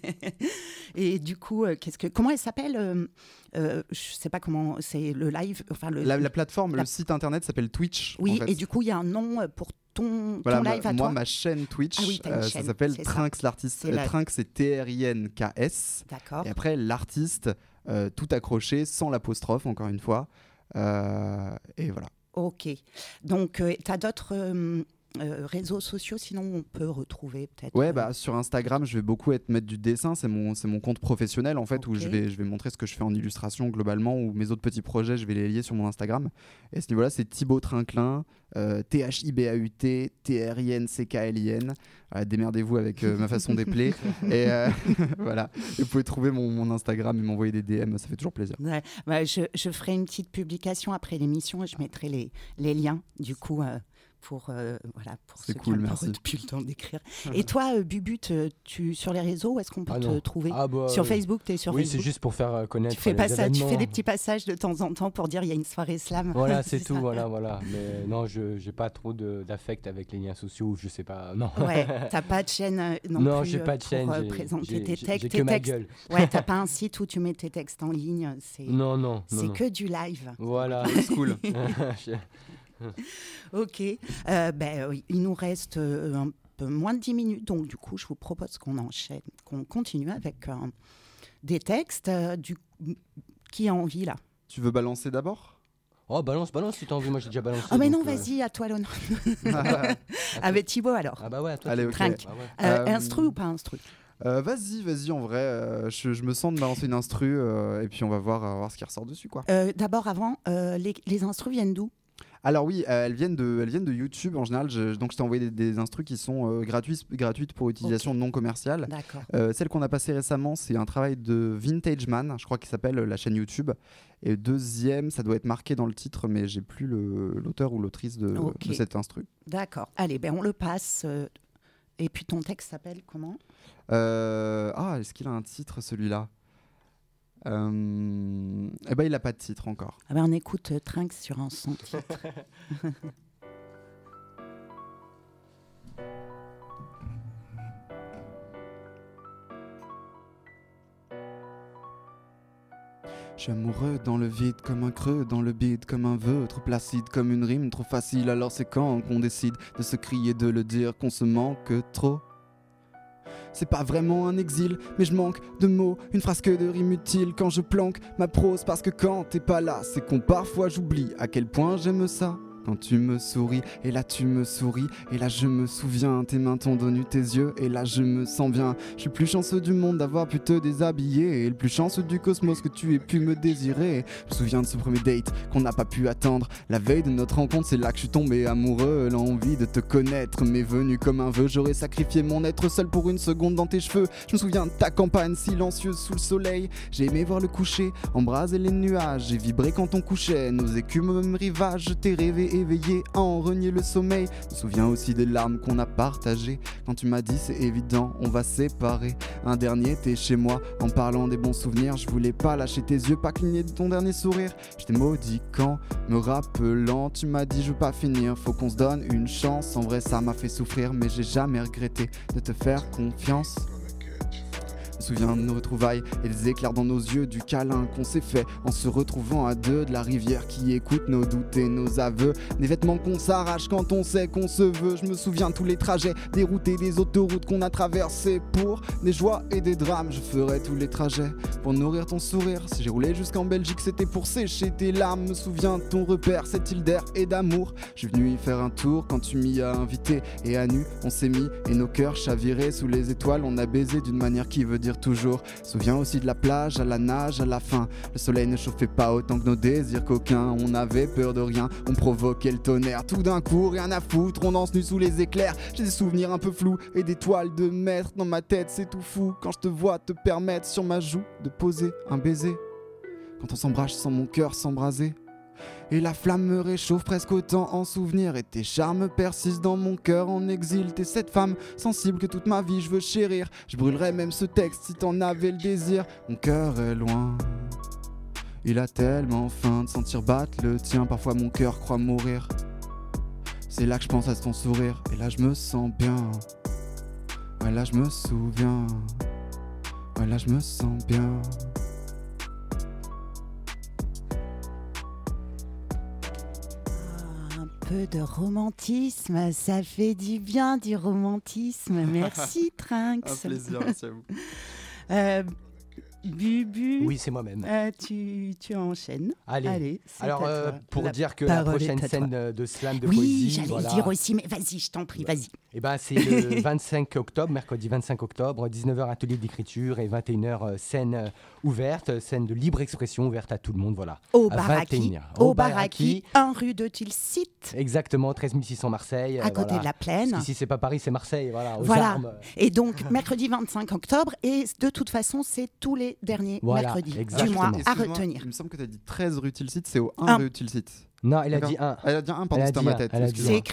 Et du coup, euh, qu'est-ce que, comment elle s'appelle euh, euh, Je sais pas comment, c'est le live, enfin le. La, la plateforme, la- le site internet s'appelle Twitch. oui, en fait. et du coup, il y a un nom euh, pour ton, Voilà, ton moi, live à moi, toi. ma chaîne Twitch, Ah oui, t'as une euh, ça chaîne, s'appelle c'est ça. Trinx l'artiste. C'est Euh, la- Trinx, c'est T R I N K S. D'accord. Et après, l'artiste, euh, tout accroché, sans l'apostrophe, encore une fois. Euh, et voilà. Ok. Donc, tu as d'autres euh, euh, réseaux sociaux, sinon on peut retrouver peut-être. Ouais, euh, bah, sur Instagram, je vais beaucoup être mettre du dessin. C'est mon, c'est mon compte professionnel, en fait, où Ok. je vais, je vais montrer ce que je fais en illustration globalement, ou mes autres petits projets, je vais les lier sur mon Instagram. Et à ce niveau-là, c'est Thibaut Trinquelin, euh, T H I B A U T, T R I N C K L I N. Voilà, démerdez-vous avec euh, ma façon d'épeler. Et euh, voilà. Et vous pouvez trouver mon, mon Instagram et m'envoyer des D M, ça fait toujours plaisir. Ouais, bah, je, je ferai une petite publication après l'émission et je mettrai les, les liens, du coup, euh, pour, euh, voilà, pour C'est ceux cool, qui n'ont merci. pas plus le temps d'écrire. Et toi, euh, Bubu, te- tu, sur les réseaux, où est-ce qu'on peut Ah te non. trouver Ah bah, Sur euh, Facebook, tu es sur Oui, Facebook c'est juste pour faire euh, connaître tu fais, les pas ça, tu événements. fais des petits passages de temps en temps pour dire il y a une soirée slam. Voilà, c'est tout, ça. voilà, voilà. Mais non, je j'ai pas trop de- d'affect avec les liens sociaux, je sais pas, non. Ouais, t'as pas de chaîne euh, non, Non, plus j'ai euh, pas de pour, chaîne, euh, j'ai- présenter j'ai- tes j'ai- textes. j'ai tes que ma textes. gueule. Ouais, t'as pas un site où tu mets tes textes en ligne. C'est Non, non, non. c'est non. que du live. Voilà. Old school. Je- Ok. Euh, ben, euh, il nous reste euh, un peu moins de dix minutes, donc du coup, je vous propose qu'on enchaîne, qu'on continue avec euh, des textes. euh, du... Qui a envie là Tu veux balancer d'abord? Oh, balance, balance si t'as envie, moi j'ai déjà balancé. Oh mais donc, non, euh, vas-y, à toi l'honneur. à toi. Avec Thibaut alors. Ah bah ouais, à toi. Allez, tu- ok. Trinque. Ah ouais. Euh, Euh, Instru ou pas instru Euh, vas-y, vas-y, en vrai, euh, je, je me sens de balancer une instru euh, et puis on va voir, euh, voir ce qui ressort dessus, quoi. Euh, D'abord, avant, euh, les, les instrus viennent d'où Alors oui, euh, elles, viennent de, elles viennent de YouTube en général. Je, donc je t'ai envoyé des, des instrus qui sont euh, gratuites, gratuites pour utilisation Ok. non commerciale. D'accord. Euh, celle qu'on a passée récemment, c'est un travail de Vintage Man, je crois qu'il s'appelle euh, la chaîne YouTube. Et deuxième, ça doit être marqué dans le titre, mais j'ai plus le- l'auteur ou l'autrice de, Ok. de cette instru. D'accord. Allez, ben on le passe. euh, Et puis ton texte s'appelle comment Euh, Ah, est-ce qu'il a un titre celui-là euh... Eh ben, il a pas de titre encore. ah ben, On écoute euh, Trinque sur un son titre. Je suis amoureux dans le vide comme un creux, dans le bide comme un vœu, trop placide comme une rime, trop facile, alors c'est quand qu'on décide de se crier, de le dire, qu'on se manque trop. C'est pas vraiment un exil, mais je manque de mots, une phrase que de rimes utiles quand je planque ma prose, parce que quand t'es pas là, c'est qu'on parfois j'oublie à quel point j'aime ça. Quand tu me souris, et là tu me souris, et là je me souviens, tes mains t'ont donné tes yeux, et là je me sens bien. Je suis plus chanceux du monde d'avoir pu te déshabiller, et le plus chanceux du cosmos que tu aies pu me désirer. Je me souviens de ce premier date qu'on n'a pas pu attendre. La veille de notre rencontre, c'est là que je suis tombé amoureux. L'envie de te connaître m'est venue comme un vœu. J'aurais sacrifié mon être seul pour une seconde dans tes cheveux. Je me souviens de ta campagne silencieuse sous le soleil. J'ai aimé voir le coucher, embraser les nuages. J'ai vibré quand on couchait, nos écumes au même rivage. Je t'ai rêvé éveillé à en renier le sommeil. Je me souviens aussi des larmes qu'on a partagées quand tu m'as dit c'est évident, on va séparer. Un dernier, t'es chez moi en parlant des bons souvenirs. Je voulais pas lâcher tes yeux, pas cligner de ton dernier sourire. Je t'ai maudit quand, me rappelant, tu m'as dit je veux pas finir, faut qu'on se donne une chance. En vrai ça m'a fait souffrir, mais j'ai jamais regretté de te faire confiance. Je me souviens de nos retrouvailles et des éclairs dans nos yeux, du câlin qu'on s'est fait en se retrouvant à deux, de la rivière qui écoute nos doutes et nos aveux, des vêtements qu'on s'arrache quand on sait qu'on se veut. Je me souviens de tous les trajets, des routes et des autoroutes qu'on a traversées pour des joies et des drames. Je ferai tous les trajets pour nourrir ton sourire. Si j'ai roulé jusqu'en Belgique, c'était pour sécher tes larmes. Me souviens de ton repère, cette île d'air et d'amour. Je suis venu y faire un tour quand tu m'y as invité, et à nu on s'est mis et nos cœurs chavirés sous les étoiles. On a baisé d'une manière qui veut dire toujours. Souviens aussi de la plage, à la nage, à la fin. Le soleil ne chauffait pas autant que nos désirs coquins. On avait peur de rien, on provoquait le tonnerre. Tout d'un coup, rien à foutre, on danse nu sous les éclairs. J'ai des souvenirs un peu flous et des toiles de maître. Dans ma tête, c'est tout fou quand je te vois te permettre sur ma joue de poser un baiser. Quand on s'embrasse sans mon cœur s'embraser. Et la flamme me réchauffe presque autant en souvenir. Et tes charmes persistent dans mon cœur en exil. T'es cette femme sensible que toute ma vie je veux chérir. Je brûlerais même ce texte si t'en avais le désir. Mon cœur est loin, il a tellement faim de sentir battre le tien. Parfois mon cœur croit mourir. C'est là que je pense à ton sourire. Et là je me sens bien. Ouais là je me souviens. Ouais là je me sens bien. Un peu de romantisme, ça fait du bien du romantisme. Merci Trinks. Un plaisir, merci à vous. Euh, Bubu, Oui, c'est moi-même. euh, tu, tu enchaînes. Allez. Allez, c'est Alors, à euh, toi. pour La dire que la parole prochaine est à scène toi. euh, de slam de Oui, poésie, j'allais voilà, le dire aussi, mais vas-y, je t'en prie, vas-y. eh ben, c'est le vingt-cinq octobre, mercredi vingt-cinq octobre, dix-neuf heures atelier d'écriture et vingt et une heures euh, scène euh, ouverte, scène de libre expression ouverte à tout le monde, voilà. Au À Baraki, vingt et une heures. au Au Baraki, Baraki. un rue de Tilsit, Exactement, treize mille six cents Marseille. à euh, côté voilà. de la plaine. Parce qu'ici, c'est pas Paris, c'est Marseille, voilà, aux Voilà. armes. Et donc, mercredi vingt-cinq octobre, et de toute façon, c'est tous les derniers Voilà, mercredis exactement. du mois à Excuse-moi, retenir. Il me semble que tu as dit treize rue Tilsit, c'est au Un. un rue Tilsit. Non, elle a D'accord. dit un. Elle a dit un, pardon, Elle a c'était dans dit ma un, tête. elle a dit excuse-moi. C'est écrit, hein.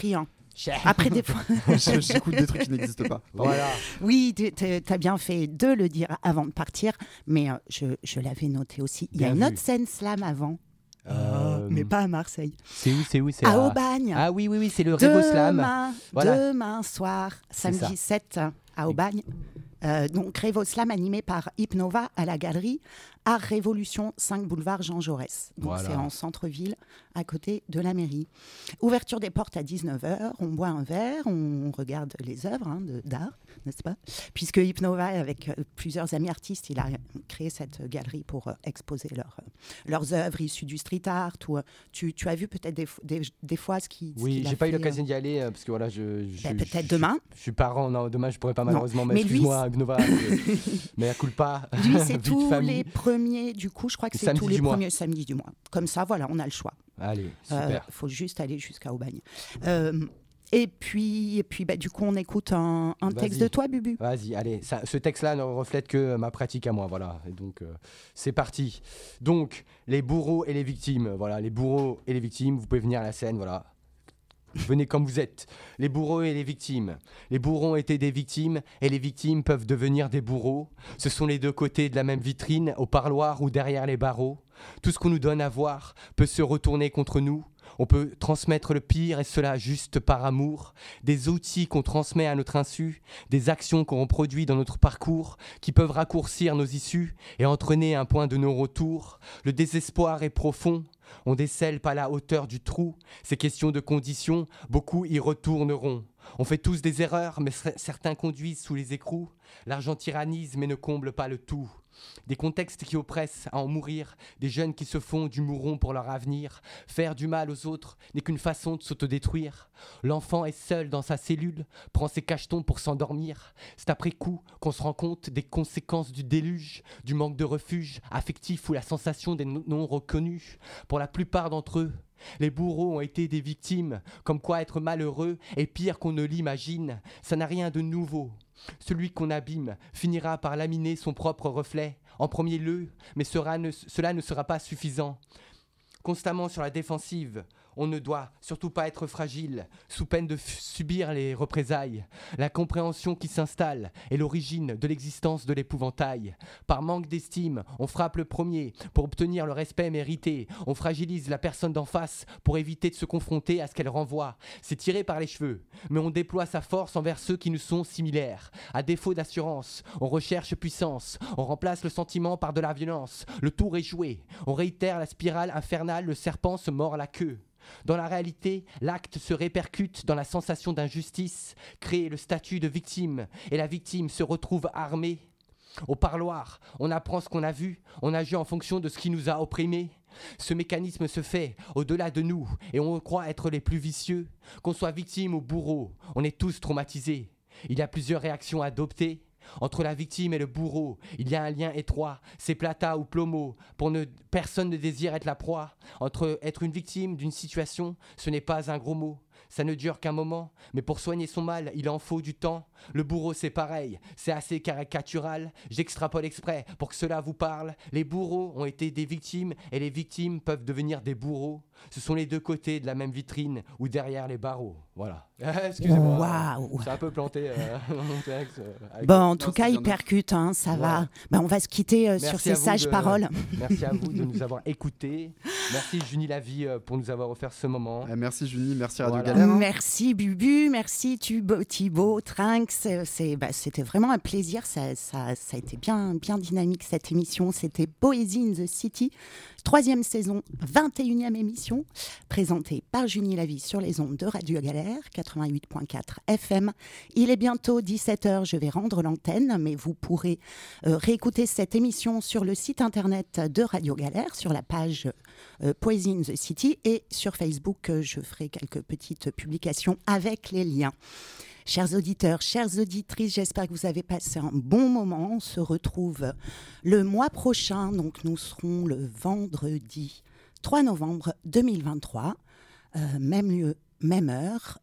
Après, des fois. J'écoute des trucs qui n'existent pas. Voilà. Oui, tu as bien fait de le dire avant de partir, mais euh, je, je l'avais noté aussi. Il y a Bien une vu. autre scène slam avant, Euh, mais pas à Marseille. C'est où, c'est où, c'est À Aubagne. Ah oui, oui, oui, c'est le Révo Slam. Demain, Voilà. demain soir, C'est samedi sept à Aubagne. Euh, donc Révo Slam animé par Hypnova à la galerie Art Révolution cinq boulevard Jean Jaurès. Donc Voilà. c'est en centre-ville à côté de la mairie. Ouverture des portes à dix-neuf heures, on boit un verre, on regarde les œuvres hein, de- d'art, n'est-ce pas? Puisque Hypnova, avec euh, plusieurs amis artistes, il a créé cette galerie pour euh, exposer leurs, euh, leurs œuvres issues du street art. Ou, euh, tu, tu as vu peut-être des, f- des, des fois ce qui ce Oui, qu'il a j'ai pas eu fait, l'occasion d'y aller euh, parce que voilà, je. je Ben, je- peut-être je- demain. Je suis parent, non, demain je pourrais pas Non, malheureusement, mais, mais lui, excuse-moi, Gnova, je- mais à culpa. euh, Lui, c'est vie de tous famille. les premiers, du coup, je crois que Le c'est samedi tous les du mois. premiers samedis du mois. Comme ça, voilà, on a le choix. Allez, Il super. faut juste aller jusqu'à Aubagne. Euh, et puis, et puis bah, du coup, on écoute un, un texte Vas-y. de toi, Bubu. Vas-y, allez, ça- ce texte-là ne reflète que euh, ma pratique à moi, voilà. Et donc, euh, c'est parti. Donc, les bourreaux et les victimes, voilà, les bourreaux et les victimes, vous pouvez venir à la scène, voilà. Venez comme vous êtes. Les bourreaux et les victimes. Les bourreaux ont été des victimes et les victimes peuvent devenir des bourreaux. Ce sont les deux côtés de la même vitrine, au parloir ou derrière les barreaux. Tout ce qu'on nous donne à voir peut se retourner contre nous. On peut transmettre le pire et cela juste par amour. Des outils qu'on transmet à notre insu, des actions qu'on reproduit dans notre parcours qui peuvent raccourcir nos issues et entraîner un point de non-retour. Le désespoir est profond. On décèle pas la hauteur du trou. Ces questions de conditions, beaucoup y retourneront. On fait tous des erreurs, mais cer- certains conduisent sous les écrous. L'argent tyrannise mais ne comble pas le tout. Des contextes qui oppressent à en mourir, des jeunes qui se font du mouron pour leur avenir. Faire du mal aux autres n'est qu'une façon de s'autodétruire. L'enfant est seul dans sa cellule, prend ses cachetons pour s'endormir. C'est après coup qu'on se rend compte des conséquences du déluge, du manque de refuge affectif ou la sensation des non- non reconnus. Pour la plupart d'entre eux, les bourreaux ont été des victimes, comme quoi être malheureux est pire qu'on ne l'imagine. Ça n'a rien de nouveau. Celui qu'on abîme finira par laminer son propre reflet, en premier lieu, mais sera ne- cela ne sera pas suffisant. Constamment sur la défensive, on ne doit surtout pas être fragile, sous peine de f- subir les représailles. La compréhension qui s'installe est l'origine de l'existence de l'épouvantail. Par manque d'estime, on frappe le premier pour obtenir le respect mérité. On fragilise la personne d'en face pour éviter de se confronter à ce qu'elle renvoie. C'est tiré par les cheveux, mais on déploie sa force envers ceux qui nous sont similaires. À défaut d'assurance, on recherche puissance. On remplace le sentiment par de la violence. Le tour est joué. On réitère la spirale infernale, le serpent se mord la queue. Dans la réalité, l'acte se répercute dans la sensation d'injustice, crée le statut de victime, et la victime se retrouve armée. Au parloir, on apprend ce qu'on a vu, on agit en fonction de ce qui nous a opprimés. Ce mécanisme se fait au-delà de nous, et on croit être les plus vicieux. Qu'on soit victime ou bourreau, on est tous traumatisés. Il y a plusieurs réactions à adopter. Entre la victime et le bourreau, il y a un lien étroit, c'est plata ou plomo, pour ne, personne ne désire être la proie. Entre être une victime d'une situation, ce n'est pas un gros mot, ça ne dure qu'un moment, mais pour soigner son mal, il en faut du temps. Le bourreau c'est pareil, c'est assez caricatural, j'extrapole exprès pour que cela vous parle. Les bourreaux ont été des victimes et les victimes peuvent devenir des bourreaux. Ce sont les deux côtés de la même vitrine ou derrière les barreaux. Voilà. Excusez-moi. Waouh. C'est un peu planté euh, mon texte. euh, avec- Bon, en tout Non, cas, c'est il bien. percute, hein, ça Voilà. va. Ben, on va se quitter euh, sur Merci ces à vous sages de- paroles. Merci à vous de nous avoir écoutés. Merci Junie Lavie euh, pour nous avoir offert ce moment. Eh, merci Junie, merci Radio Voilà. Galère. hein. Merci Bubu, merci Thibaut, Thibaut Trinx. C'est, c'est- bah, c'était vraiment un plaisir. Ça, ça, ça a été bien, bien dynamique cette émission. C'était Poésie in the City, troisième saison, vingt et unième émission, présentée par Junie Lavie sur les ondes de Radio Galère, quatre-vingt-huit virgule quatre F M. Il est bientôt dix-sept heures, je vais rendre l'antenne, mais vous pourrez euh, réécouter cette émission sur le site internet de Radio Galère, sur la page euh, Poésie in the City, et sur Facebook, euh, je ferai quelques petites publications avec les liens. Chers auditeurs, chères auditrices, j'espère que vous avez passé un bon moment. On se retrouve le mois prochain, donc nous serons le vendredi trois novembre deux mille vingt-trois, euh, même lieu, même heure,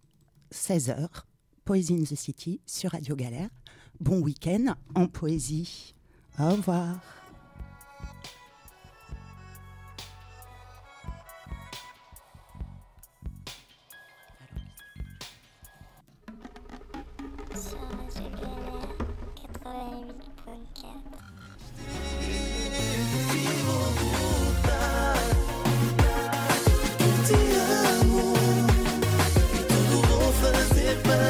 seize heures, Poésie in the City sur Radio Galère. Bon week-end en poésie. Au revoir.